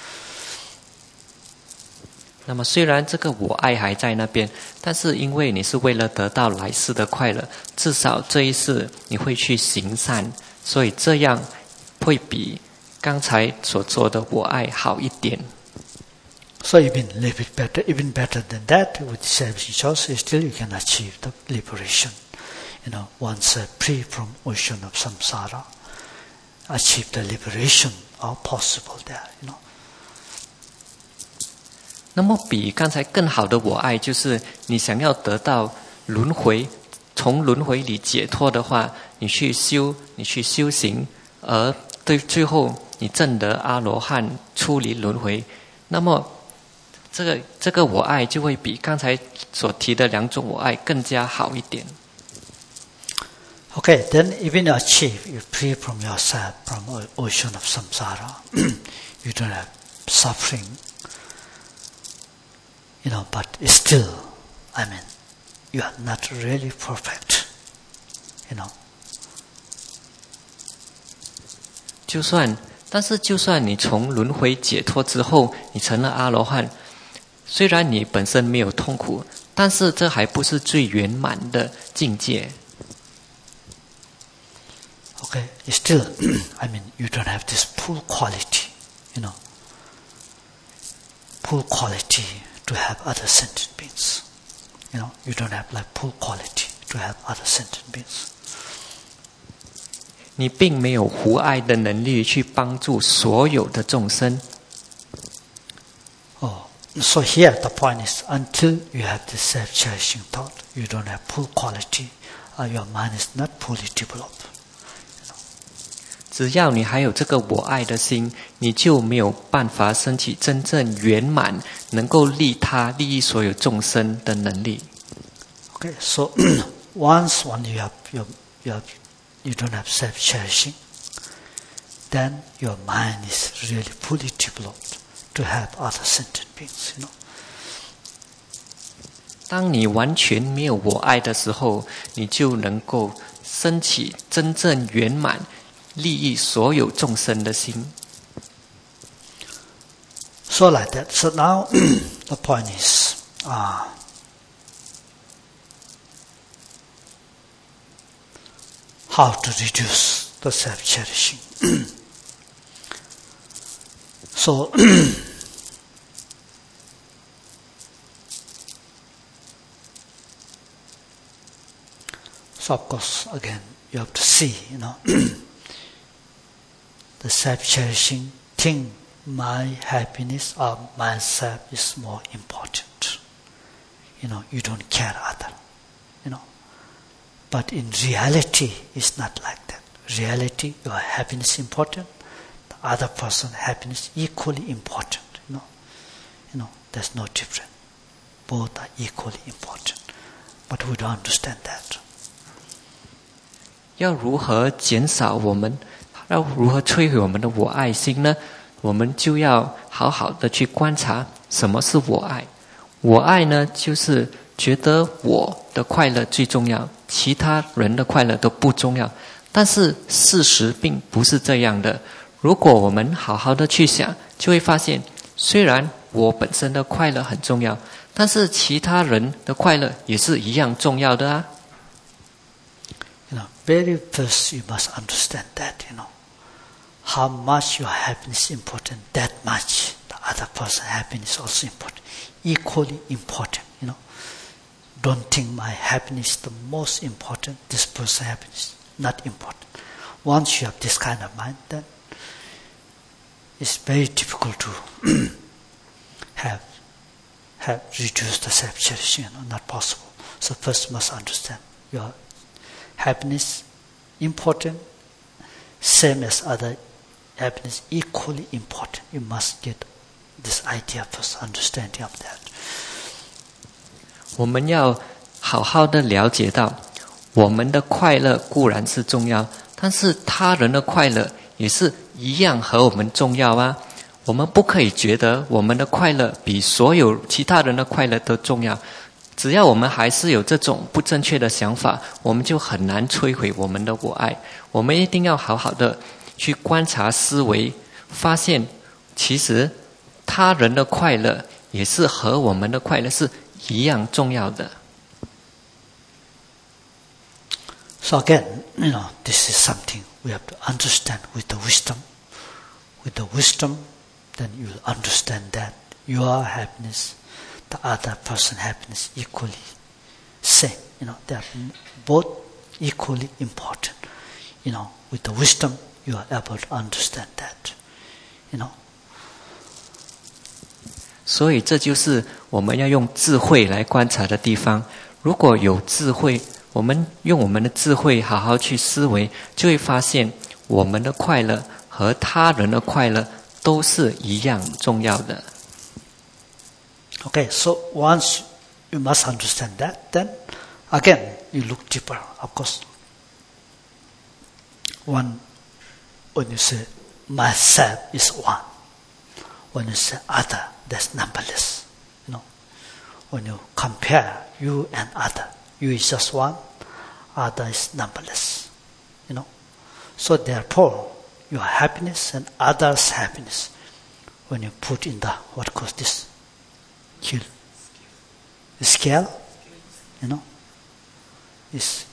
那么虽然这个我爱还在那边，但是因为你是为了得到来世的快乐，至少这一世你会去行善，所以这样会比刚才所做的我爱好一点。 So even a little bit better, even better than that, with self choice, still you can achieve the liberation. You know, once uh, free from ocean of samsara, achieve the liberation are possible there, you know. 那么比刚才更好的我爱，就是你想要得到轮回，从轮回里解脱的话，你去修，你去修行，而对最后你证得阿罗汉，出离轮回，那么这个这个我爱就会比刚才所提的两种我爱更加好一点。 Okay, then even you achieve, you free from yourself, from the ocean of samsara. You don't have suffering, you know, but still, I mean, you are not really perfect, you know. 就算，但是就算你从轮回解脱之后，你成了阿罗汉，虽然你本身没有痛苦，但是这还不是最圆满的境界。 Okay, still, I mean, you don't have this full quality, you know, full quality to have other sentient beings. You know, you don't have like full quality to have other sentient beings. 你并没有无爱的能力去帮助所有的众生。 Oh, so here the point is, until you have this self-cherishing thought, you don't have full quality uh, your mind is not fully developed. 只要你还有这个我爱的心，你就没有办法升起真正圆满，能够利他、利益所有众生的能力。 Okay, so once when you have you you have, you don't have self-cherishing, then your mind is really fully developed to help other sentient beings. You know. 当你完全没有我爱的时候，你就能够升起真正圆满。利益所有众生的心。 So like that. So now the point is, uh, how to reduce the self-cherishing. So, so of course, again, you have to see, you know. The self-cherishing thing, my happiness or myself is more important. You know, you don't care other. You know, but in reality, it's not like that. Reality, your happiness is important. The other person's happiness is equally important. You know, you know, there's no difference. Both are equally important, but we don't understand that. 要如何减少我们？要如何摧毁我们的我爱心呢？我们就要好好的去观察什么是我爱。我爱呢，就是觉得我的快乐最重要，其他人的快乐都不重要。但是事实并不是这样的。如果我们好好的去想，就会发现，虽然我本身的快乐很重要，但是其他人的快乐也是一样重要的啊。 You know, very first you must understand that, you know. How much your happiness is important, that much the other person's happiness is also important. Equally important, you know. Don't think my happiness is the most important, this person's happiness is not important. Once you have this kind of mind, then it's very difficult to have have reduced the self-cherishing, you know, not possible. So first you must understand your happiness important, same as other happiness equally important. You must get this idea first, understanding of that. 我们要好好的了解到，我们的快乐固然是重要，但是他人的快乐也是一样和我们重要啊。我们不可以觉得我们的快乐比所有其他人的快乐都重要。只要我们还是有这种不正确的想法，我们就很难摧毁我们的我爱。我们一定要好好的去观察思维，发现其实他人的快乐也是和我们的快乐是一样重要的。 So again, you know, this is something we have to understand with the wisdom. With the wisdom, then you will understand that your happiness, the other person's happiness equally same. You know, they are both equally important. You know, with the wisdom, you are able to understand that. You know. 所以这就是我们要用智慧来观察的地方。如果有智慧，我们用我们的智慧好好去思维，就会发现我们的快乐和他人的快乐都是一样重要的。 Okay, so once you must understand that, then again you look deeper. Of course, one when you say myself is one, when you say other, that's numberless. You know, when you compare you and other, you is just one, other is numberless. You know, so therefore your happiness and others' happiness, when you put in the what calls this. Skill. The scale, you know, is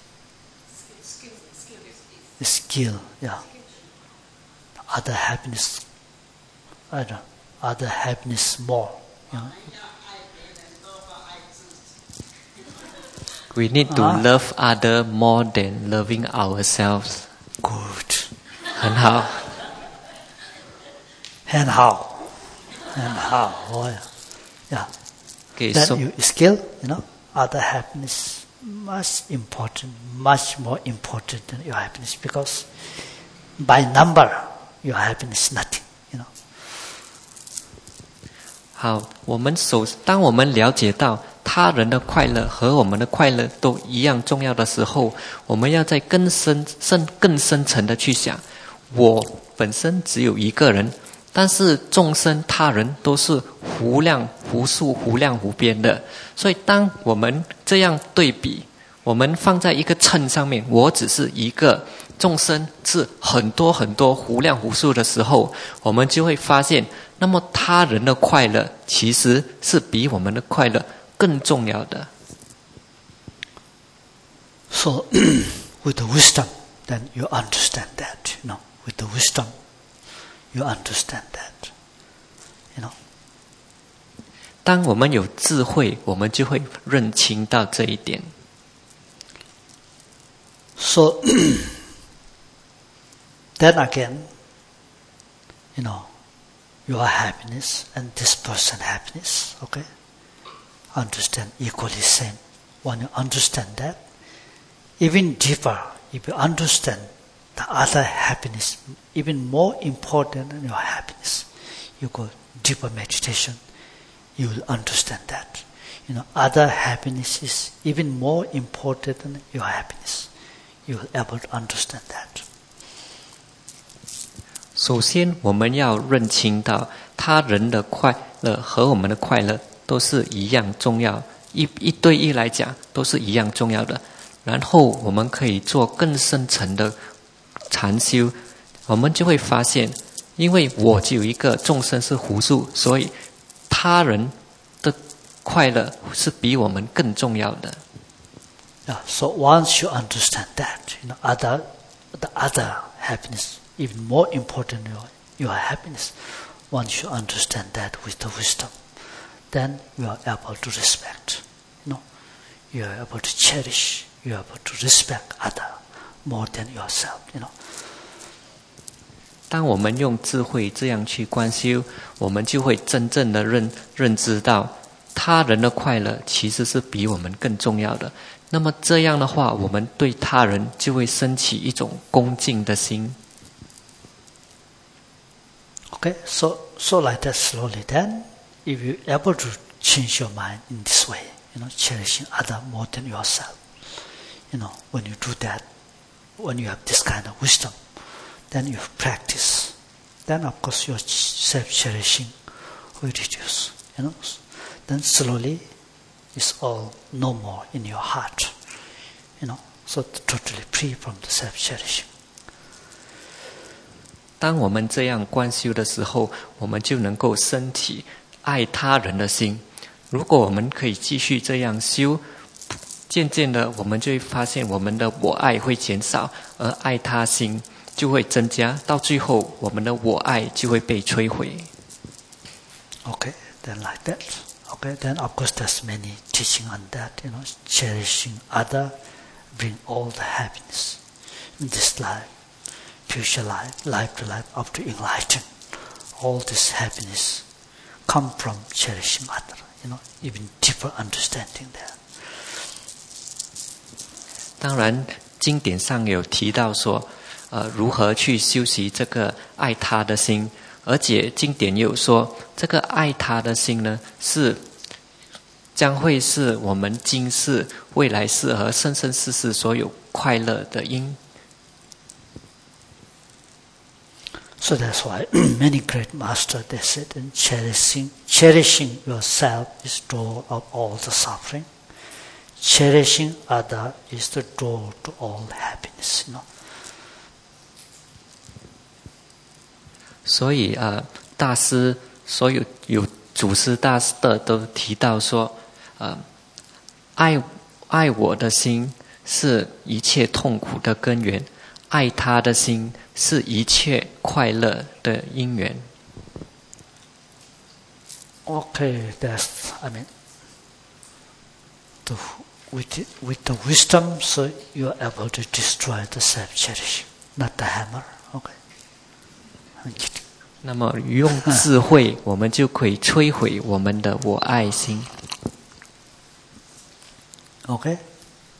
the skill, yeah. Other happiness, other, other happiness more, you know. We need to uh, love other more than loving ourselves. Good. 很好。 很好，很好，哦呀。Yeah. Okay, then so you skill, you know, other happiness much important, much more important than your happiness, because by number, your happiness is nothing, you know. 好，我们首当我们了解到他人的快乐和我们的快乐都一样重要的时候，我们要在更深、深、更深层的去想，我本身只有一个人，但是众生他人都是无量无数、无量无边的。所以，当我们这样对比，我们放在一个秤上面，我只是一个，众生是很多很多、无量无数的时候，我们就会发现，那么他人的快乐其实是比我们的快乐更重要的。 So, with the wisdom, then you understand that, you know. With the wisdom, you understand that, you know. 当我们有智慧，我们就会认清到这一点。 So, then again, you know, your happiness and this person's happiness, okay, understand equally same. When you understand that, even deeper, if you understand the other happiness, even more important than your happiness, you go deeper meditation, you will understand that. You know, other happiness is even more important than your happiness. You will able to understand that. 首先，我们要认清到他人的快乐和我们的快乐都是一样重要，一一对一来讲都是一样重要的。然后，我们可以做更深层的禅修，我们就会发现，因为我只有一个，众生是无数，所以他人的快乐是比我们更重要的。 Yeah, so once you understand that, you know, other, the other happiness, even more important than your, your happiness, once you understand that with the wisdom, then you are able to respect, you know, you are able to cherish, you are able to respect other more than yourself, you know. 当我们用智慧这样去观修，我们就会真正的认认知到，他人的快乐其实是比我们更重要的。那么这样的话，我们对他人就会升起一种恭敬的心。 Okay, so so like that slowly. Then, if you able to change your mind in this way, you know, cherishing other more than yourself, you know, when you do that, when you have this kind of wisdom, then you practice. Then of course your self-cherishing will reduce. You know, then slowly. Is all no more in your heart, you know, so totally free from the self-cherishing. 当我们这样观修的时候，我们就能够升起爱他人的心。如果我们可以继续这样修，渐渐的我们就会发现我们的我爱会减少，而爱他心就会增加，到最后我们的我爱就会被摧毁。 Okay, then like that. Okay, then of course there's many teaching on that, you know, cherishing other, bring all the happiness in this life, future life, life to life, up to enlighten. All this happiness come from cherishing other, you know, even deeper understanding there. 当然，经典上有提到说，呃，如何去修习这个爱他的心。而且经典也有说，这个爱他的心呢，是将会是我们今世、未来世和生生世世所有快乐的因。 So that's why many great masters they said, "And cherishing, cherishing yourself is door of all the suffering. Cherishing other is the door to all happiness." You know. 所以呃，大师所有有祖师大师的都提到说，呃，爱爱我的心是一切痛苦的根源，爱他的心是一切快乐的因缘。 Okay, that's I mean, the, with the, with the wisdom, so you are able to destroy the self-cherishing, not the hammer. Okay. 那么用智慧，我们就可以摧毁我们的我爱心。 Okay,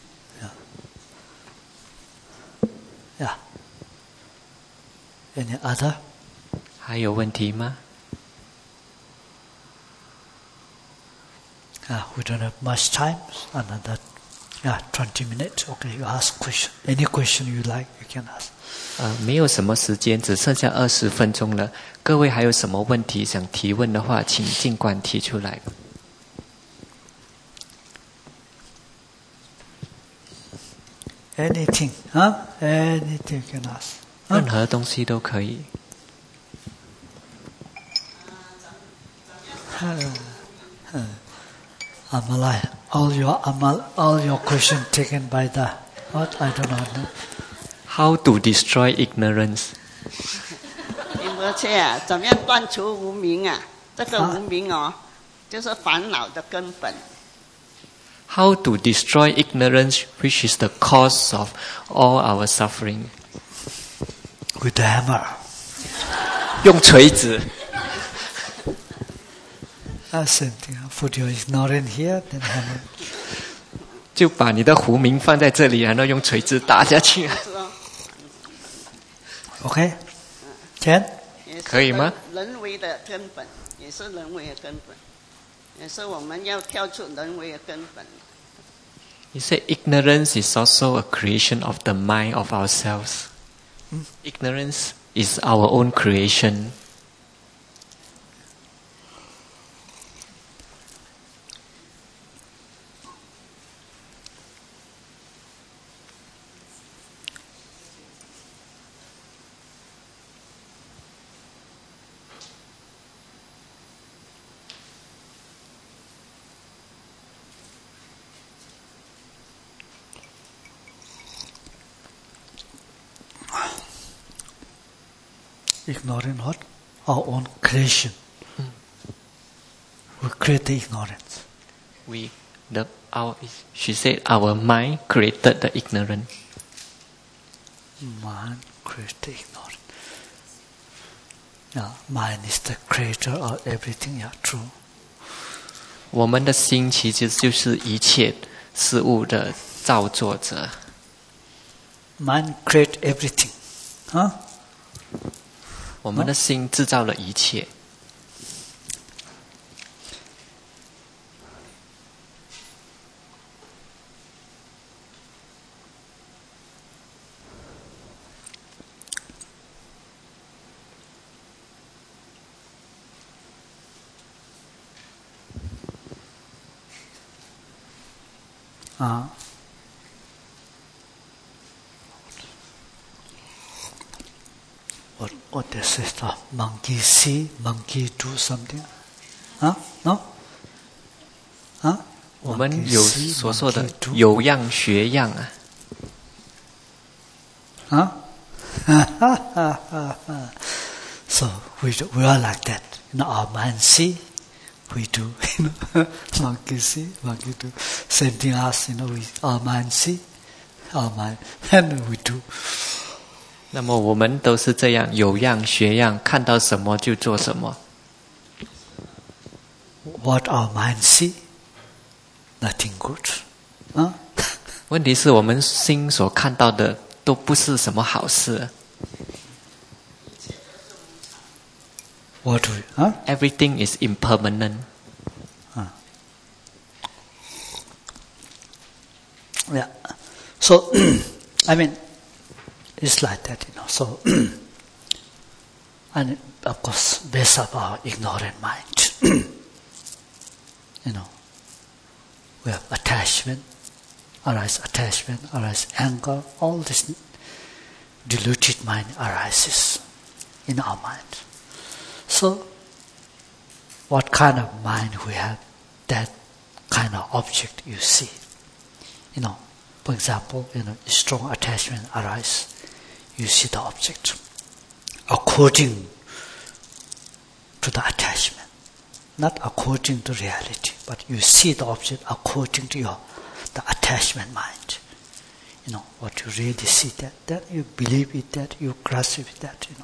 Any other? 还有问题吗？ Uh, we don't have much time. Another yeah, twenty minutes. Okay, you ask question. Any question you like, you can ask. 呃，没有什么时间，只剩下二十分钟了。各位还有什么问题想提问的话，请尽管提出来。 Anything, huh? Anything you can ask. 任何东西都可以。 Amalai, all your amal, all your question taken by the what? I don't know. How to destroy ignorance? 仁波切啊，怎么样断除无明啊？这个无明哦，就是烦恼的根本。 How to destroy ignorance, which is the cause of all our suffering? With the hammer. 用锤子。 Ah, same thing. Put your ignorance here, then hammer. 就把你的无明放在这里，然后用锤子打下去。 Okay? Can? 可以吗？ 人为的根本，也是人为的根本，也是我们要跳出人为的根本。 You say ignorance is also a creation of the mind of ourselves. Hmm? Ignorance is our own creation. Ignorant what? Our own creation. Mm. We create the ignorance. We, the our, she said, our mind created the ignorance. Mind created the ignorance. Yeah, mind is the creator of everything. Yeah, true. 我们的心其实就是一切事物的造作者。 Mind create everything. Huh? 我们的心制造了一切。 啊。What what they say? The monkey see, monkey do something. Huh? No? Huh? 我们有所说的有样学样啊。 Huh? So we do, we are like that. You know, our mind see, we do. You know, monkey see, monkey do. Same thing us. You know, we our mind see, our mind, and we do. 那么我们都是这样有样学样，看到什么就做什么。 What our mind see, nothing good. Huh? 问题是我们心所看到的都不是什么好事。 What do we, huh? Everything is impermanent. Huh. Yeah. So, I mean, it's like that, you know. So, and of course, based on our ignorant mind, you know, we have attachment, arise attachment, arise anger, all this diluted mind arises in our mind. So, what kind of mind we have, that kind of object you see. You know, for example, you know, strong attachment arises. You see the object according to the attachment, not according to reality, but you see the object according to your the attachment mind. You know what you really see that, that you believe it, that you grasp it, that you know.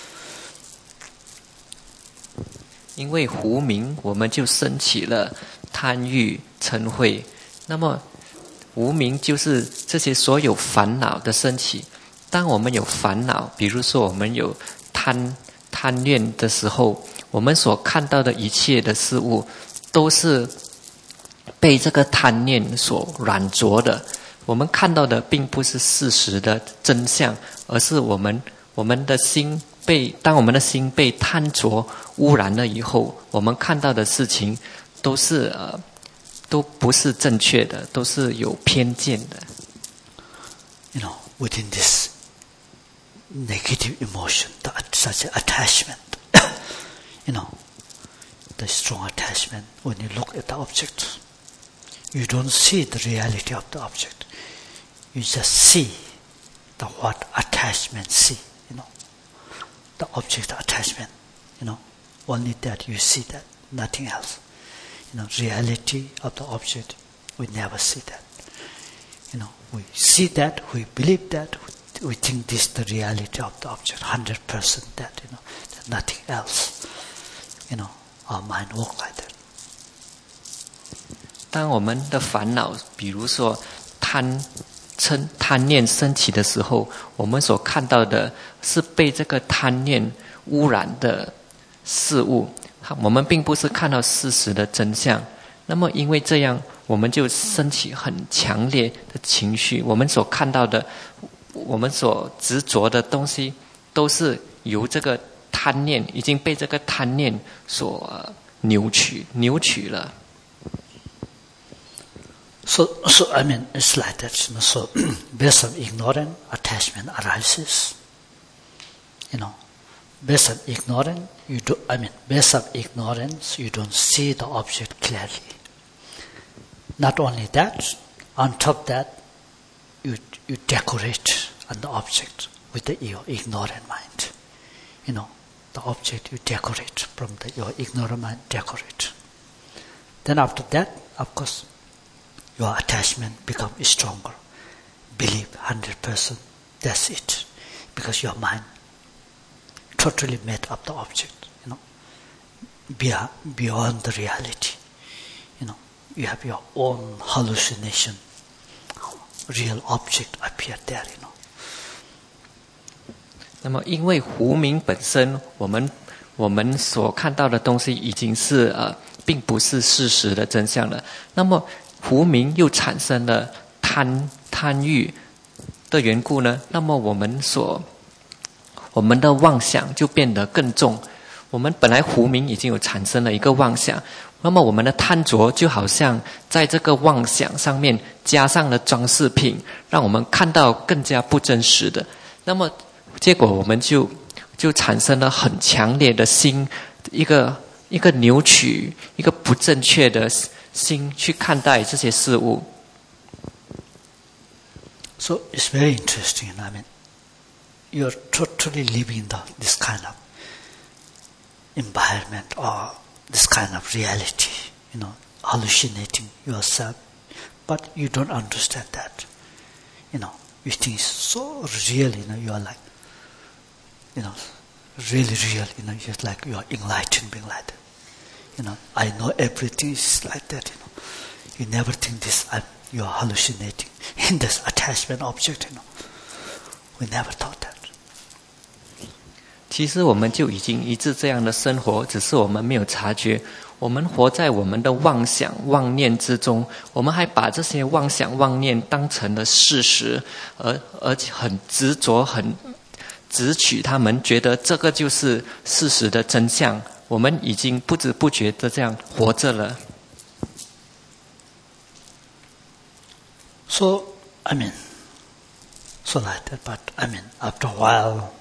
因为无明，我们就升起了贪欲嗔恚。那么无明就是这些所有烦恼的升起。 当我们有烦恼，比如说我们有贪贪恋的时候，我们所看到的一切的事物，都是被这个贪念所染着的。我们看到的并不是事实的真相，而是我们我们的心被当我们的心被贪着污染了以后，我们看到的事情都是呃都不是正确的，都是有偏见的。 You know, within this negative emotion, the, such an attachment, you know, the strong attachment, when you look at the object, you don't see the reality of the object. You just see the what attachment see, you know, the object attachment, you know, only that you see that, nothing else. You know, reality of the object, we never see that. You know, we see that, we believe that, we think this is the reality of the object, one hundred percent that, you know, that nothing else. You know, our mind works like that. 当我们的烦恼，比如说贪嗔贪念升起的时候，我们所看到的是被这个贪念污染的事物，我们并不是看到事实的真相。那么因为这样，我们就升起很强烈的情绪，我们所看到的，我们所执着的东西，都是由这个贪念已经被这个贪念所扭曲扭曲了。 So, so I mean, it's like that. You know, so, based on ignorance, attachment arises. You know, based on ignorance, you do. I mean, based on ignorance, you don't see the object clearly. Not only that, on top of that, you you decorate on the object with the, your ignorant mind. You know, the object you decorate from the, your ignorant mind. Decorate. Then after that, of course, your attachment becomes stronger. Believe one hundred percent, that's it. Because your mind totally made up the object, you know, beyond, beyond the reality. You know, you have your own hallucination. Real object appear there, you know. 那么因为无明本身，我们我们所看到的东西已经是呃，并不是事实的真相了。那么无明又产生了贪贪欲的缘故呢，那么我们所我们的妄想就变得更重。我们本来无明已经有产生了一个妄想，那么我们的贪着就好像在这个妄想上面加上了装饰品，让我们看到更加不真实的。那么结果我们就就产生了很强烈的心，一个一个扭曲，一个不正确的心去看待这些事物。 So it's very interesting. I mean, you're totally living the this kind of environment or this kind of reality. You know, hallucinating yourself, but you don't understand that. You know, you think it's so real. You know, you are like, you know, really real. You know, you're like you are enlightened being like that. You know, I know everything is like that, you know. You never think this, I'm, you are hallucinating in this attachment object, you know. We never thought that. 其实我们就已经一直这样的生活，只是我们没有察觉。我们活在我们的妄想妄念之中，我们还把这些妄想妄念当成了事实，而而且很执着，很执取他们，觉得这个就是事实的真相。我们已经不知不觉的这样活着了。 So, I mean, so like that, but I mean, after a while,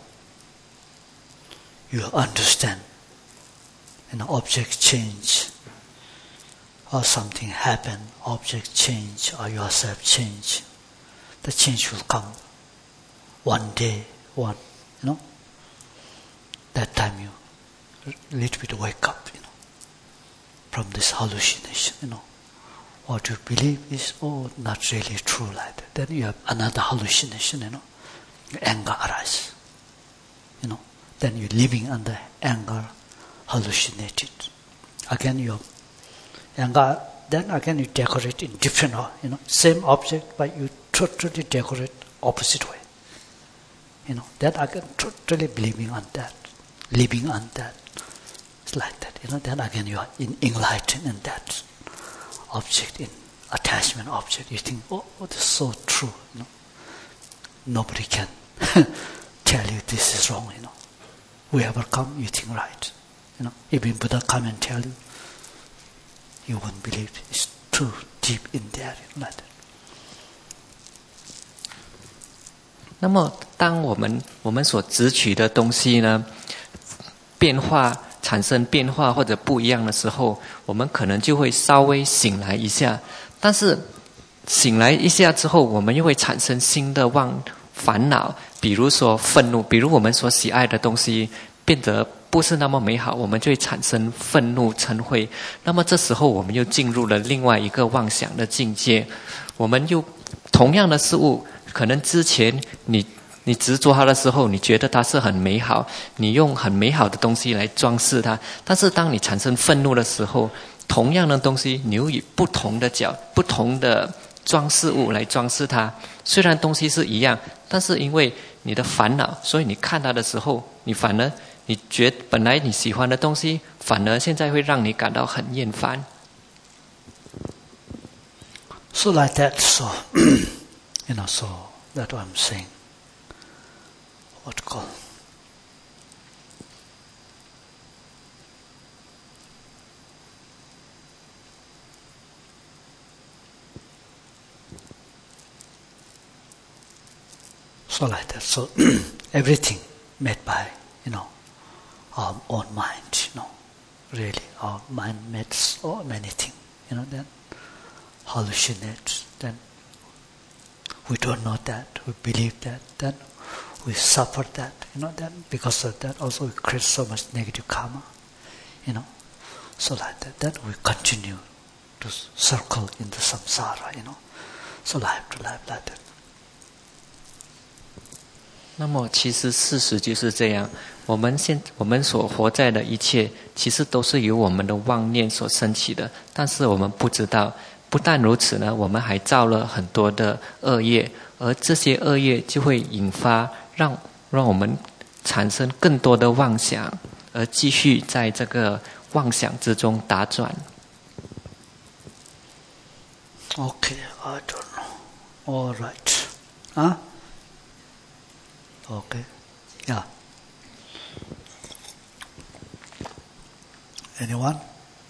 you understand, an object change, or something happen, object change, or yourself change. The change will come one day, one, you know. That time you little bit wake up, you know, from this hallucination, you know. What you believe is, oh, not really true like that. Then you have another hallucination, you know. Anger arises, you know. Then you're living under anger, hallucinated. Again you anger, then again you decorate in different, you know, same object, but you totally decorate opposite way. You know, that I can totally believing on that, living on that. It's like that. You know, then again you are in enlightened in that object, in attachment object. You think, oh, oh this is so true. You know, nobody can tell you this is wrong. You know, whoever come, you think right. You know, even Buddha come and tell you, you won't believe it's true, deep in there, you know, like that. 那么，当我们我们所执取的东西呢，变化产生变化或者不一样的时候，我们可能就会稍微醒来一下。但是醒来一下之后，我们又会产生新的妄烦恼，比如说愤怒，比如我们所喜爱的东西变得不是那么美好，我们就会产生愤怒嗔恚。那么这时候，我们又进入了另外一个妄想的境界。我们又同样的事物。可能之前你你执着它的时候，你觉得它是很美好，你用很美好的东西来装饰它。但是当你产生愤怒的时候，同样的东西，你又以不同的角、不同的装饰物来装饰它。虽然东西是一样，但是因为你的烦恼，所以你看它的时候，你反而你觉本来你喜欢的东西，反而现在会让你感到很厌烦。 So like that, so. You know, so that's what I'm saying. What to call? So like that. So everything made by, you know, our own mind, you know. Really, our mind made so many things, you know, then hallucinates, then we don't know that, we believe that, then we suffer that, you know, then because of that also we create so much negative karma, you know. So like that, then we continue to circle in the samsara, you know. So life to life like that. 那么其实事实就是这样，我们现我们所活在的一切，其实都是由我们的妄念所升起的，但是我们不知道。不但如此呢，我们还造了很多的恶业，而这些恶业就会引发让让我们产生更多的妄想，而继续在这个妄想之中打转。 Okay, I don't know. All right. Huh? Okay. Yeah. Anyone?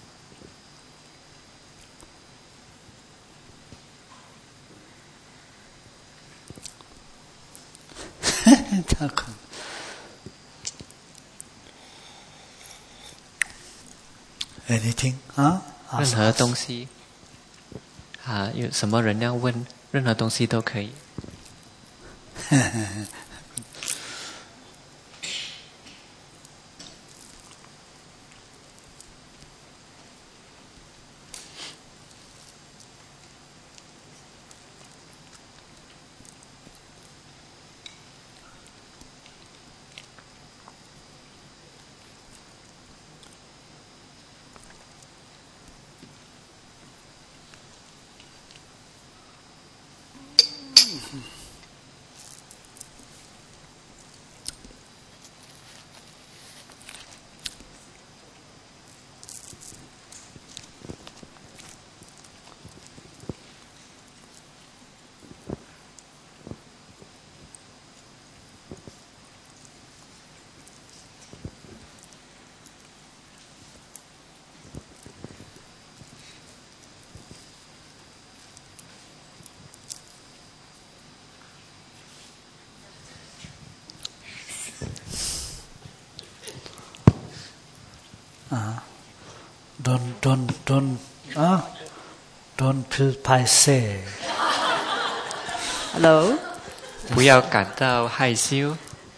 Anything? 啊？ 任何东西啊，有什么人要问，任何东西都可以。Uh, don't, don't, don't, uh, don't feel paiseh. Hello? 不要感到害羞。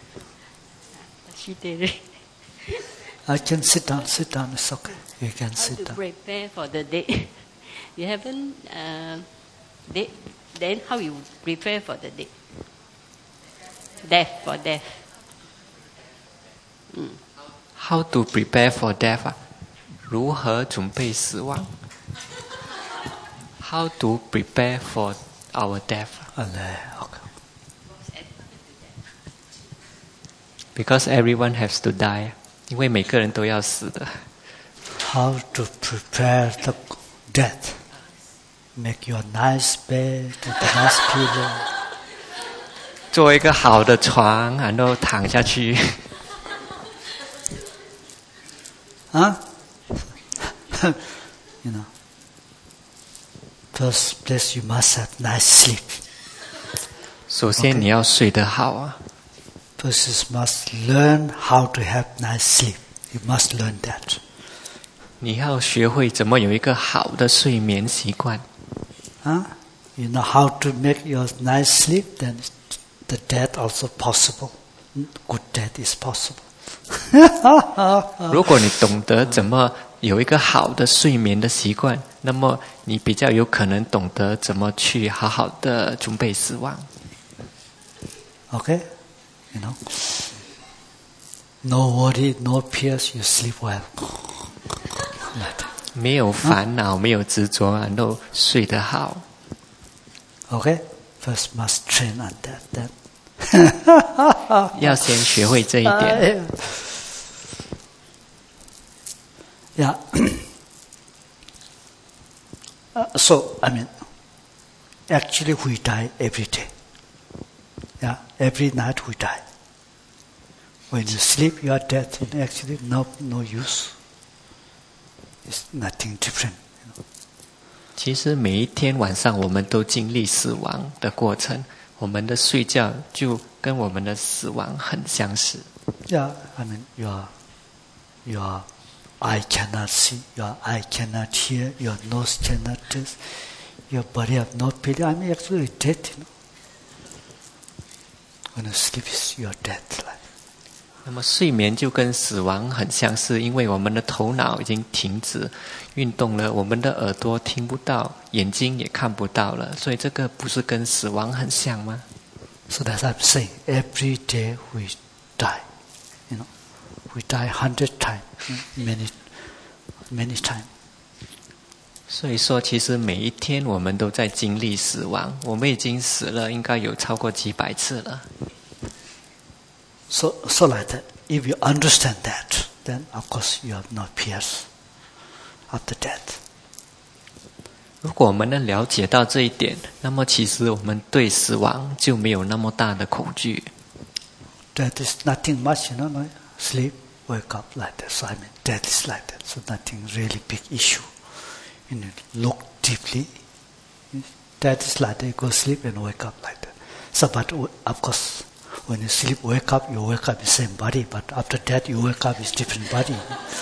I can sit down, sit down, it's okay. You can How sit to down. prepare for the date? You haven't uh, date, then how you prepare for the date? Death, for death. Mm. How to prepare for death 啊？如何准备死亡 ？How to prepare for our death？ Okay. Because everyone has to die. 因为每个人都要死的。 How to prepare the death? Make your nice bed with a nice pillow. 做一个好的床，然后躺下去。 Huh? You know. First place you must have nice sleep. 首先你要睡得好啊。 First you must learn how to have nice sleep. You must learn that. 你要学会怎么有一个好的睡眠习惯。 Huh? You know how to make your nice sleep, then the death also possible. Good death is possible. 如果你懂得怎么有一个好的睡眠的习惯，那么你比较有可能懂得怎么去好好的准备死亡。 Okay? You know? No worry, no fears, you sleep well. 没有烦恼，没有执着，然后睡得好。 Okay? First must train on that. Then. 要先学会这一点。 Yeah. uh, so, I mean, actually we die every day. Yeah, every night we die. When you sleep, you are dead. And actually, no, no use. It's nothing different. You know? 其实每一天晚上我们都经历死亡的过程，我们的睡觉就跟我们的死亡很相似。 Yeah, I mean, your your eye cannot see, your eye cannot hear, your nose cannot taste, your body have no feeling. I mean, actually, dead. You know? When you sleep, you are dead. Like. 那么睡眠就跟死亡很相似，因为我们的头脑已经停止运动了，我们的耳朵听不到，眼睛也看不到了，所以这个不是跟死亡很像吗？ So that's what I'm saying. Every day we die. You know, we die hundred times, many, many times. 所以说，其实每一天我们都在经历死亡，我们已经死了，应该有超过几百次了。 So, so like that. If you understand that, then of course you have no fears after death. 如果我们能了解到这一点，那么其实我们对死亡就没有那么大的恐惧。 Death is nothing much, you know. No? Sleep, wake up like that. So I mean, death is like that. So nothing really big issue. You know, look deeply. Death is like that. You go sleep and wake up like that. So, but of course. When you sleep, wake up, you wake up in the same body. But after that, you wake up in different body.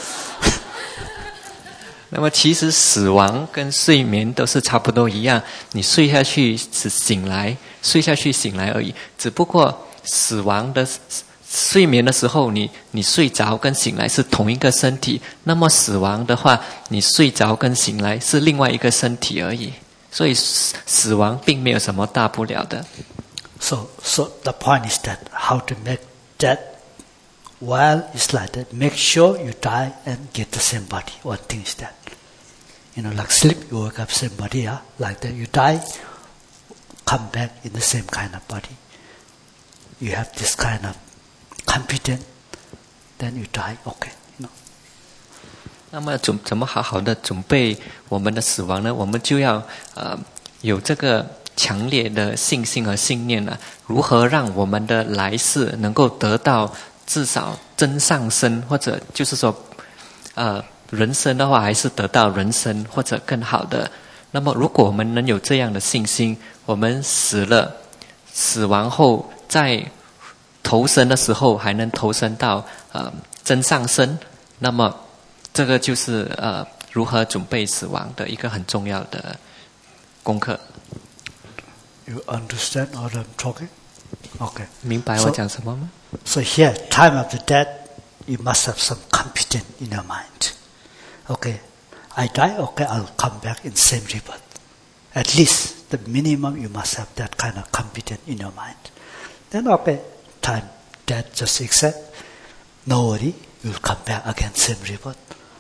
那么其实死亡跟睡眠都是差不多一样，你睡下去是醒来，睡下去醒来而已。只不过死亡的睡眠的时候，你你睡着跟醒来是同一个身体，那么死亡的话，你睡着跟醒来是另外一个身体而已。所以死亡并没有什么大不了的。 So, so the point is that how to make that while it's like that. Make sure you die and get the same body. One thing is that, you know, like sleep, you wake up same body, yeah? Like that, you die, come back in the same kind of body. You have this kind of competence, then you die, okay, you know. 那么怎怎么好好的准备我们的死亡呢？我们就要呃有这个。强烈的信心和信念呢、啊？如何让我们的来世能够得到至少真上升，或者就是说，呃，人生的话还是得到人生或者更好的。那么，如果我们能有这样的信心，我们死了，死亡后在投生的时候还能投生到呃真上升，那么这个就是呃如何准备死亡的一个很重要的功课。 You understand what I'm talking? Okay. 明白我讲什么吗？ So, so here, time of the death, you must have some competence in your mind. Okay, I die, okay, I'll come back in same rebirth. At least the minimum you must have that kind of competence in your mind. Then okay, time, death, just accept. No worry, you'll come back again same rebirth.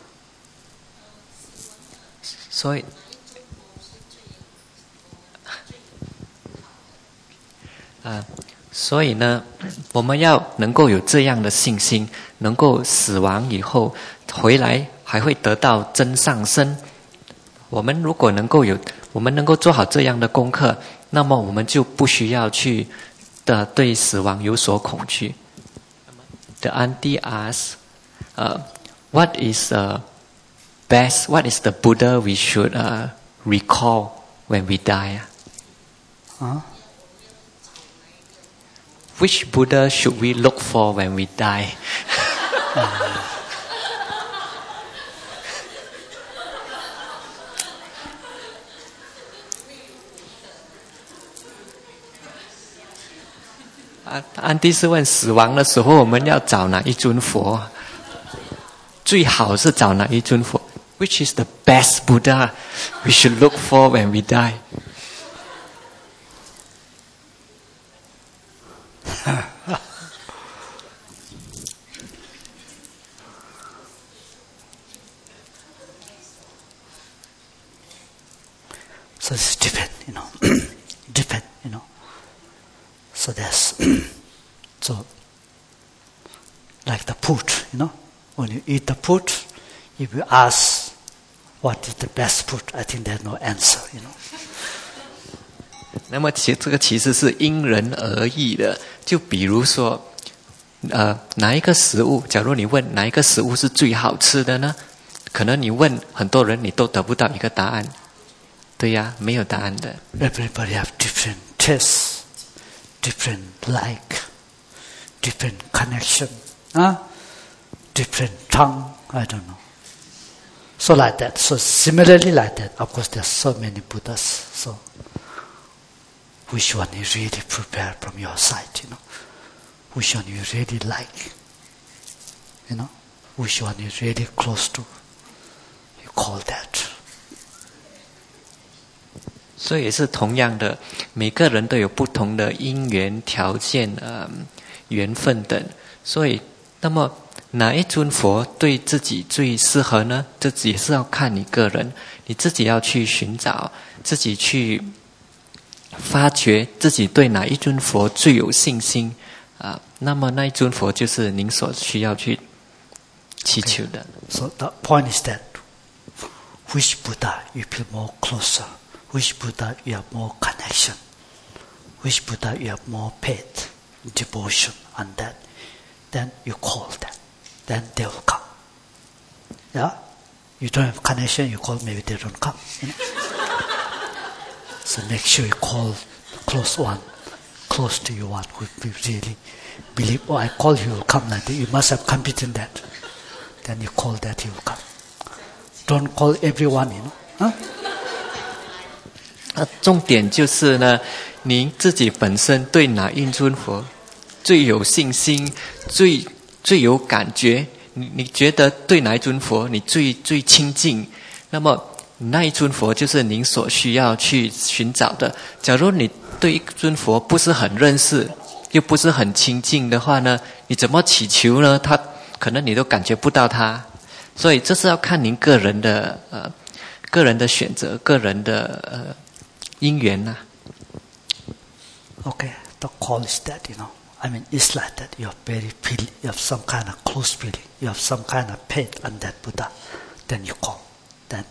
所以。啊，所以呢， 我们要能够有这样的信心，能够死亡以后回来还会得到真上身。我们如果能够有，我们能够做好这样的功课，那么我们就不需要去的对死亡有所恐惧。The auntie asks, uh, "What is uh, best? What is the Buddha we should uh, recall when we die?" Huh? Which Buddha should we look for when we die? uh, 安迪是问死亡的时候我们要找哪一尊佛？最好是找哪一尊佛 ？Which is the best Buddha we should look for when we die? So it's depend, you know, depend, you know. So there's, so like the food, you know, when you eat the food, if you ask what is the best food, I think there's no answer, you know. 那么其这个其实是因人而异的，就比如说，呃，哪一个食物？假如你问哪一个食物是最好吃的呢？可能你问很多人，你都得不到一个答案。对呀，没有答案的。 Everybody have different tastes, different like, different connection, huh? Different tongue, I don't know. So like that. So similarly like that, of course there's so many Buddhas. So which one you really prepare from your side, you know? Which one you really like, you know? Which one you really close to, you call that. 所以也是同样的，每个人都有不同的因缘条件、呃缘分等。所以，那么哪一尊佛对自己最适合呢？这也是要看你个人，你自己要去寻找，自己去发掘自己对哪一尊佛最有信心啊、呃。那么那一尊佛就是您所需要去祈求的。 Okay. So the point is that which Buddha you feel more closer? Which Buddha you have more connection? Which Buddha you have more faith, devotion on that? Then you call them. Then they will come. Yeah? You don't have connection, you call, maybe they don't come. You know? So make sure you call close one, close to you one who really believe, oh, I call you, will come like that. You must have confidence in that. Then you call that, he will come. Don't call everyone, you know. Huh? 啊，重点就是呢，您自己本身对哪一尊佛最有信心、最最有感觉？你你觉得对哪一尊佛你最最亲近？那么那一尊佛就是您所需要去寻找的。假如你对一尊佛不是很认识，又不是很亲近的话呢，你怎么祈求呢？他可能你都感觉不到他。所以这是要看您个人的呃个人的选择，个人的呃。因缘呐、啊。 Okay, the call is that, you know. I mean, it's like that. You have very feel, you have some kind of close feeling. You have some kind of faith on that Buddha. Then you call. Then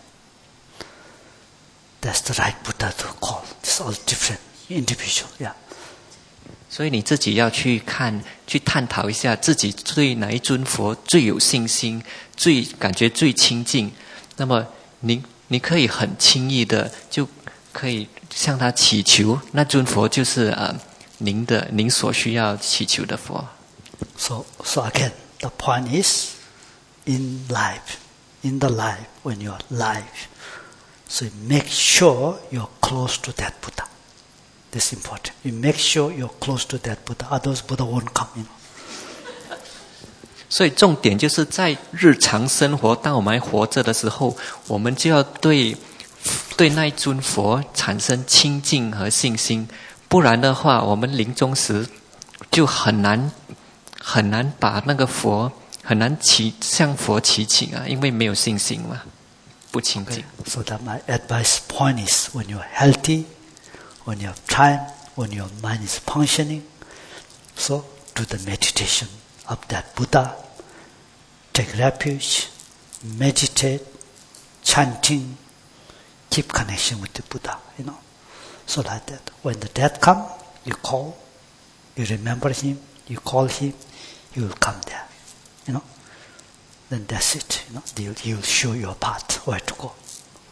that's the right Buddha to call. It's all different, individual, yeah. 所以你自己要去看，去探讨一下自己对哪一尊佛最有信心，最感觉最亲近。那么你你可以很轻易的就可以向他祈求，那尊佛就是呃您的您所需要祈求的佛。 So, so again, the point is, in life, in the life, when you're alive, so you make sure you're close to that Buddha. That's important. You make sure you're close to that Buddha. Otherwise, Buddha won't come, you know. 所以重点就是在日常生活，当我们还活着的时候，我们就要对。对那一尊佛产生亲近和信心，不然的话，我们临终时就很难很难把那个佛很难祈向佛祈请啊，因为没有信心嘛，不亲近。 Okay. So that my advice point is, when you're healthy, when you have time, when your mind is functioning, so do the meditation of that Buddha. Take refuge, meditate, chanting, keep connection with the Buddha, you know. So like that. When the death comes, you call, you remember him, you call him, he will come there, you know. Then that's it, you know. He will, he will show you a path where to go.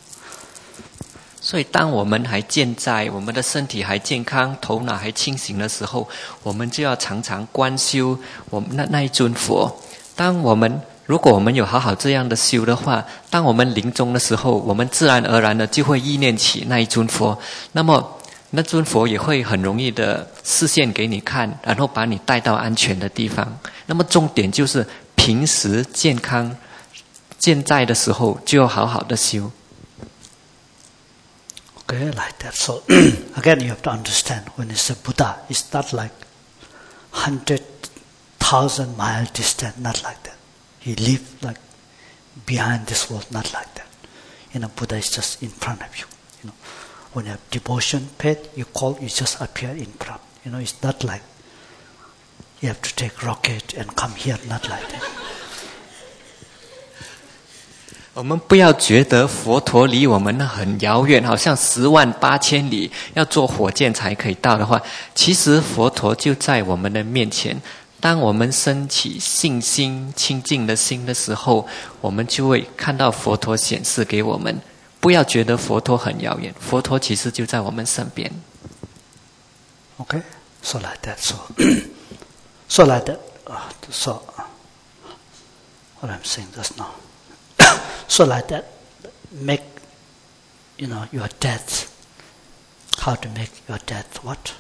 所以，当我们还健在，我们的身体还健康，头脑还清醒的时候，我们就要常常观修我们那那一尊佛。当我们如果我们有好好这样的修的话，当我们临终的时候，我们自然而然的就会意念起那一尊佛。那么，那尊佛也会很容易的示现给你看，然后把你带到安全的地方。那么，重点就是平时健康健在的时候，就要好好的修。 Okay, like that. So again, you have to understand when it's a Buddha, it's not like hundred thousand mile distant, not like that. He lived like behind this world, not like that. You know, Buddha is just in front of you. You know, when you have devotion, faith, you call, you just appear in front. You know, it's not like you have to take rocket and come here, not like that. 我们不要觉得佛陀离我们很遥远，好像十万八千里，要坐火箭才可以到的话，其实佛陀就在我们的面前。当我们升起信心、清净的心的时候，我们就会看到佛陀显示给我们。不要觉得佛陀很遥远，佛陀其实就在我们身边。 Okay, so like that. So, so like that. Uh, so, what I'm saying just now. So like that, make, you know, your death, how to make your death what?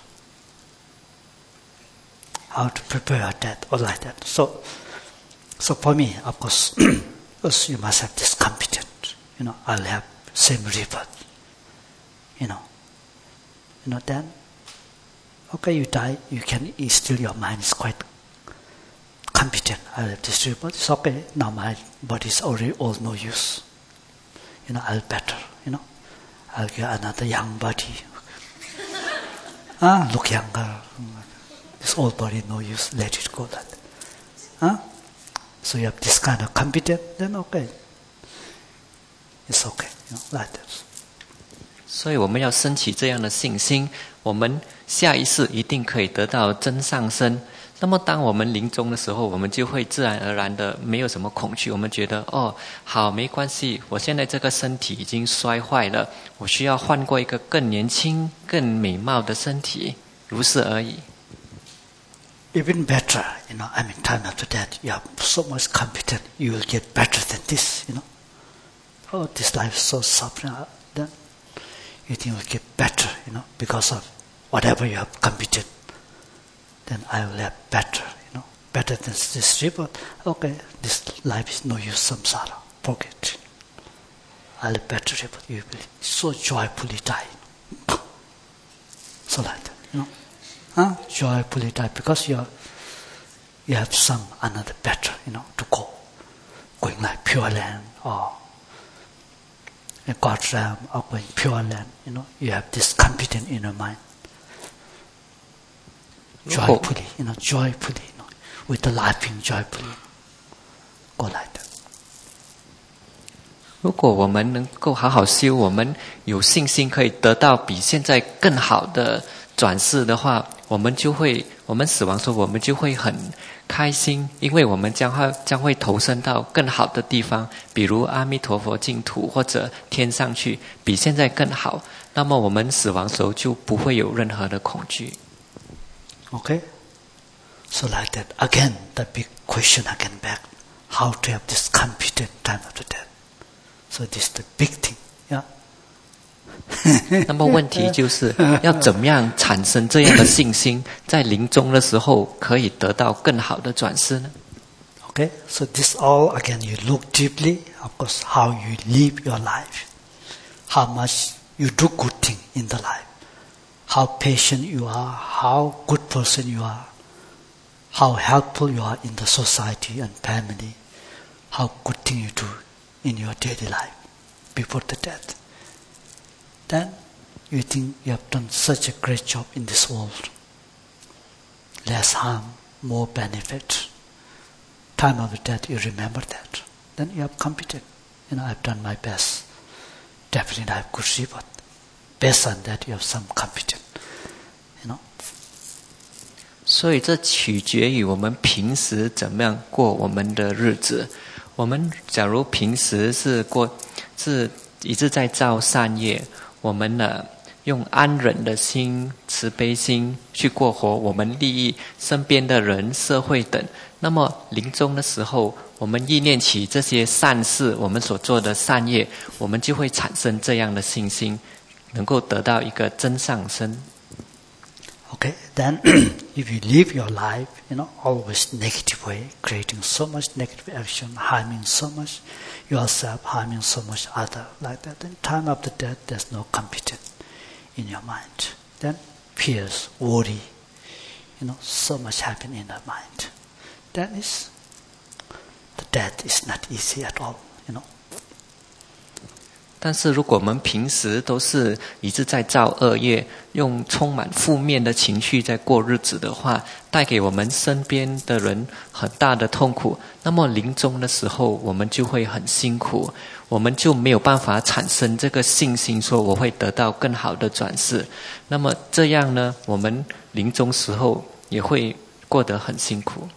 How to prepare your death, or like that. So, so for me, of course, first you must have this competence. You know, I'll have same rebirth. You know, you know, then, okay, you die, you can, still your mind is quite competent. I'll have this rebirth. It's okay. Now my body is already old, no use. You know, I'll better. You know, I'll get another young body. Ah, look younger. This old body, no use. Let it go. That. Huh? So you have this kind of competence. Then okay, it's okay. You know, like that. 所以我们要升起这样的信心，我们下一世一定可以得到真上身。那么当我们临终的时候，我们就会自然而然的没有什么恐惧，我们觉得哦，好，没关系，我现在这个身体已经衰坏了，我需要换过一个更年轻、更美貌的身体，如是而已。 Even better, you know, I mean, time after that, you have so much competence, you will get better than this, you know. Oh, this life is so suffering, then you think you will get better, you know, because of whatever you have competed. Then I will have better, you know, better than this rebirth. Okay, this life is no use, samsara, forget it. I'll have better rebirth. You will so joyfully die. So like that, you know. Huh? Joyfully die because you are, you have some another better, you know, to go. Going like Pure Land or a God's realm or going Pure Land, you know, you have this confidence in your mind. Joyfully, you know, joyfully, you know, with the laughing joyfully, go like that. 如果我们能够好好修，我们有信心可以得到比现在更好的转世的话，我们就会，我们死亡时候我们就会很开心，因为我们将会将会投身到更好的地方，比如阿弥陀佛净土或者天上去，比现在更好。那么我们死亡时候就不会有任何的恐惧。 Okay? So like that, again, the big question again back, how to have this confident time after death. So this is the big thing, yeah? 那么问题就是要怎么样产生这样的信心，在临终的时候可以得到更好的转世呢？ Okay, so this all, again, you look deeply, of course, how you live your life, how much you do good thing in the life. How patient you are, how good person you are, how helpful you are in the society and family, how good thing you do in your daily life before the death. Then you think you have done such a great job in this world. Less harm, more benefit. Time of death, you remember that. Then you have competed. You know, I've done my best. Definitely I have good reward. Based on that, you have some competence. You know. 所以这取决于我们平时怎么样过我们的日子。我们假如平时是过是一直在造善业，我们呢用安忍的心、慈悲心去过活，我们利益身边的人、社会等。那么临终的时候，我们意念起这些善事，我们所做的善业，我们就会产生这样的信心，能够得到一个真上升。 Okay, then if you live your life, you know, always negative way, creating so much negative action, harming so much yourself, harming so much other, like that, in time of the death, there's no competence in your mind. Then fears, worry, you know, so much happen in the mind. Then is the death is not easy at all, you know. 但是如果我们平时都是一直在造恶业，用充满负面的情绪在过日子的话，带给我们身边的人很大的痛苦，那么临终的时候我们就会很辛苦，我们就没有办法产生这个信心说我会得到更好的转世。那么这样呢，我们临终时候也会过得很辛苦。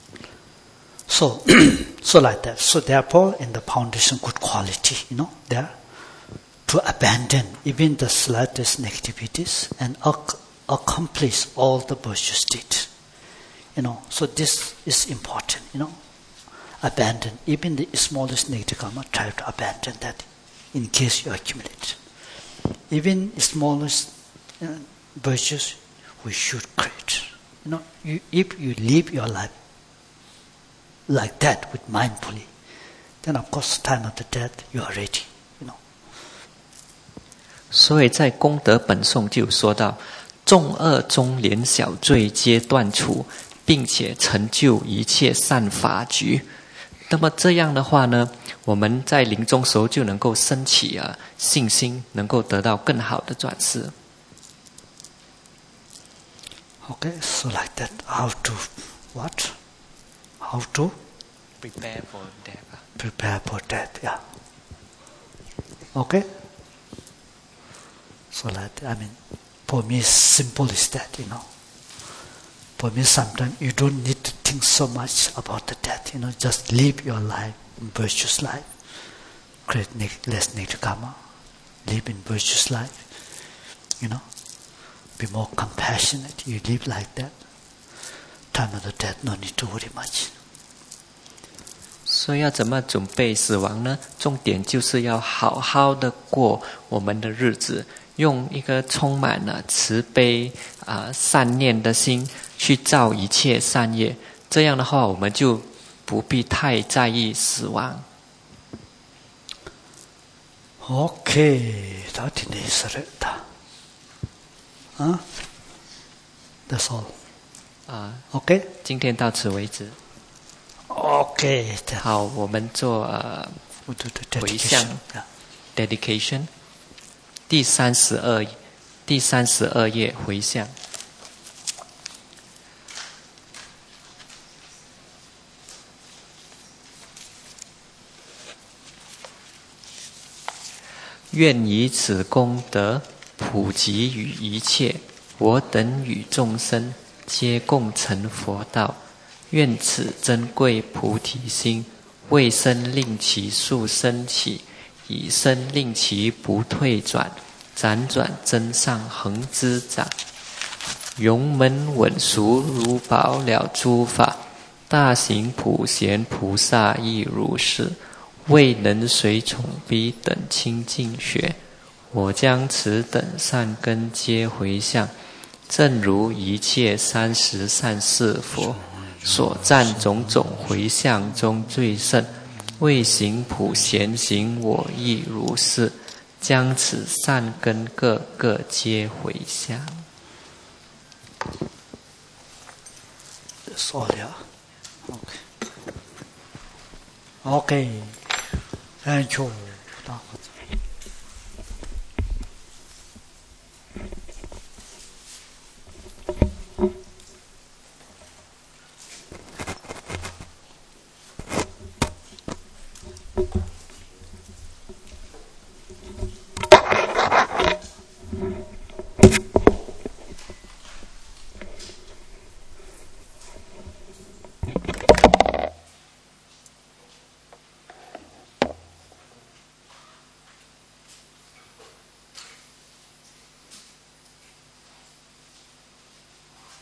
So, so like that. So therefore, in the foundation, good quality, you know, there to abandon even the slightest negativities and ac- accomplish all the virtuous deeds. You know, so this is important. You know, abandon even the smallest negative karma. Try to abandon that, in case you accumulate. Even smallest uh, virtues, we should create. You know, you, if you live your life like that, with mindfully, then of course, time of the death, you are ready, you know. 所以在功德本颂就有说到，众恶中连小罪皆断除，并且成就一切善法局。那么这样的话呢，我们在临终时候就能够升起啊信心，能够得到更好的转世。 Okay, so like that, how to what? How to prepare for death. Prepare for death, yeah. Okay? So that, I mean, for me, simple is that, you know. For me, sometimes you don't need to think so much about the death, you know. Just live your life, virtuous life. Create less negative karma. Live in virtuous life. You know. Be more compassionate. You live like that. Time of the death, no need to worry much. 所以要怎么准备死亡呢？重点就是要好好的过我们的日子，用一个充满了慈悲啊、呃、善念的心去造一切善业。这样的话，我们就不必太在意死亡。 Okay, that is it. Huh? That's all. 啊 Okay? 今天到此为止。 Okay. 好，我们做呃 We'll do the 回向 dedication. dedication 第三十二第三十二页回向。愿以此功德普及于一切，我等与众生皆共成佛道。愿此珍贵菩提心，为生令其速生起，以生令其不退转，辗转真上恒之长。永门稳熟如宝了诸法，大行普贤菩萨亦如是。未能随从彼等清净学，我将此等善根皆回向，正如一切三十善事佛所赞种种回向中最胜。为行普贤行，我亦如是，将此善根个个皆回向。 That's all, yeah. Okay. Okay. Thank you.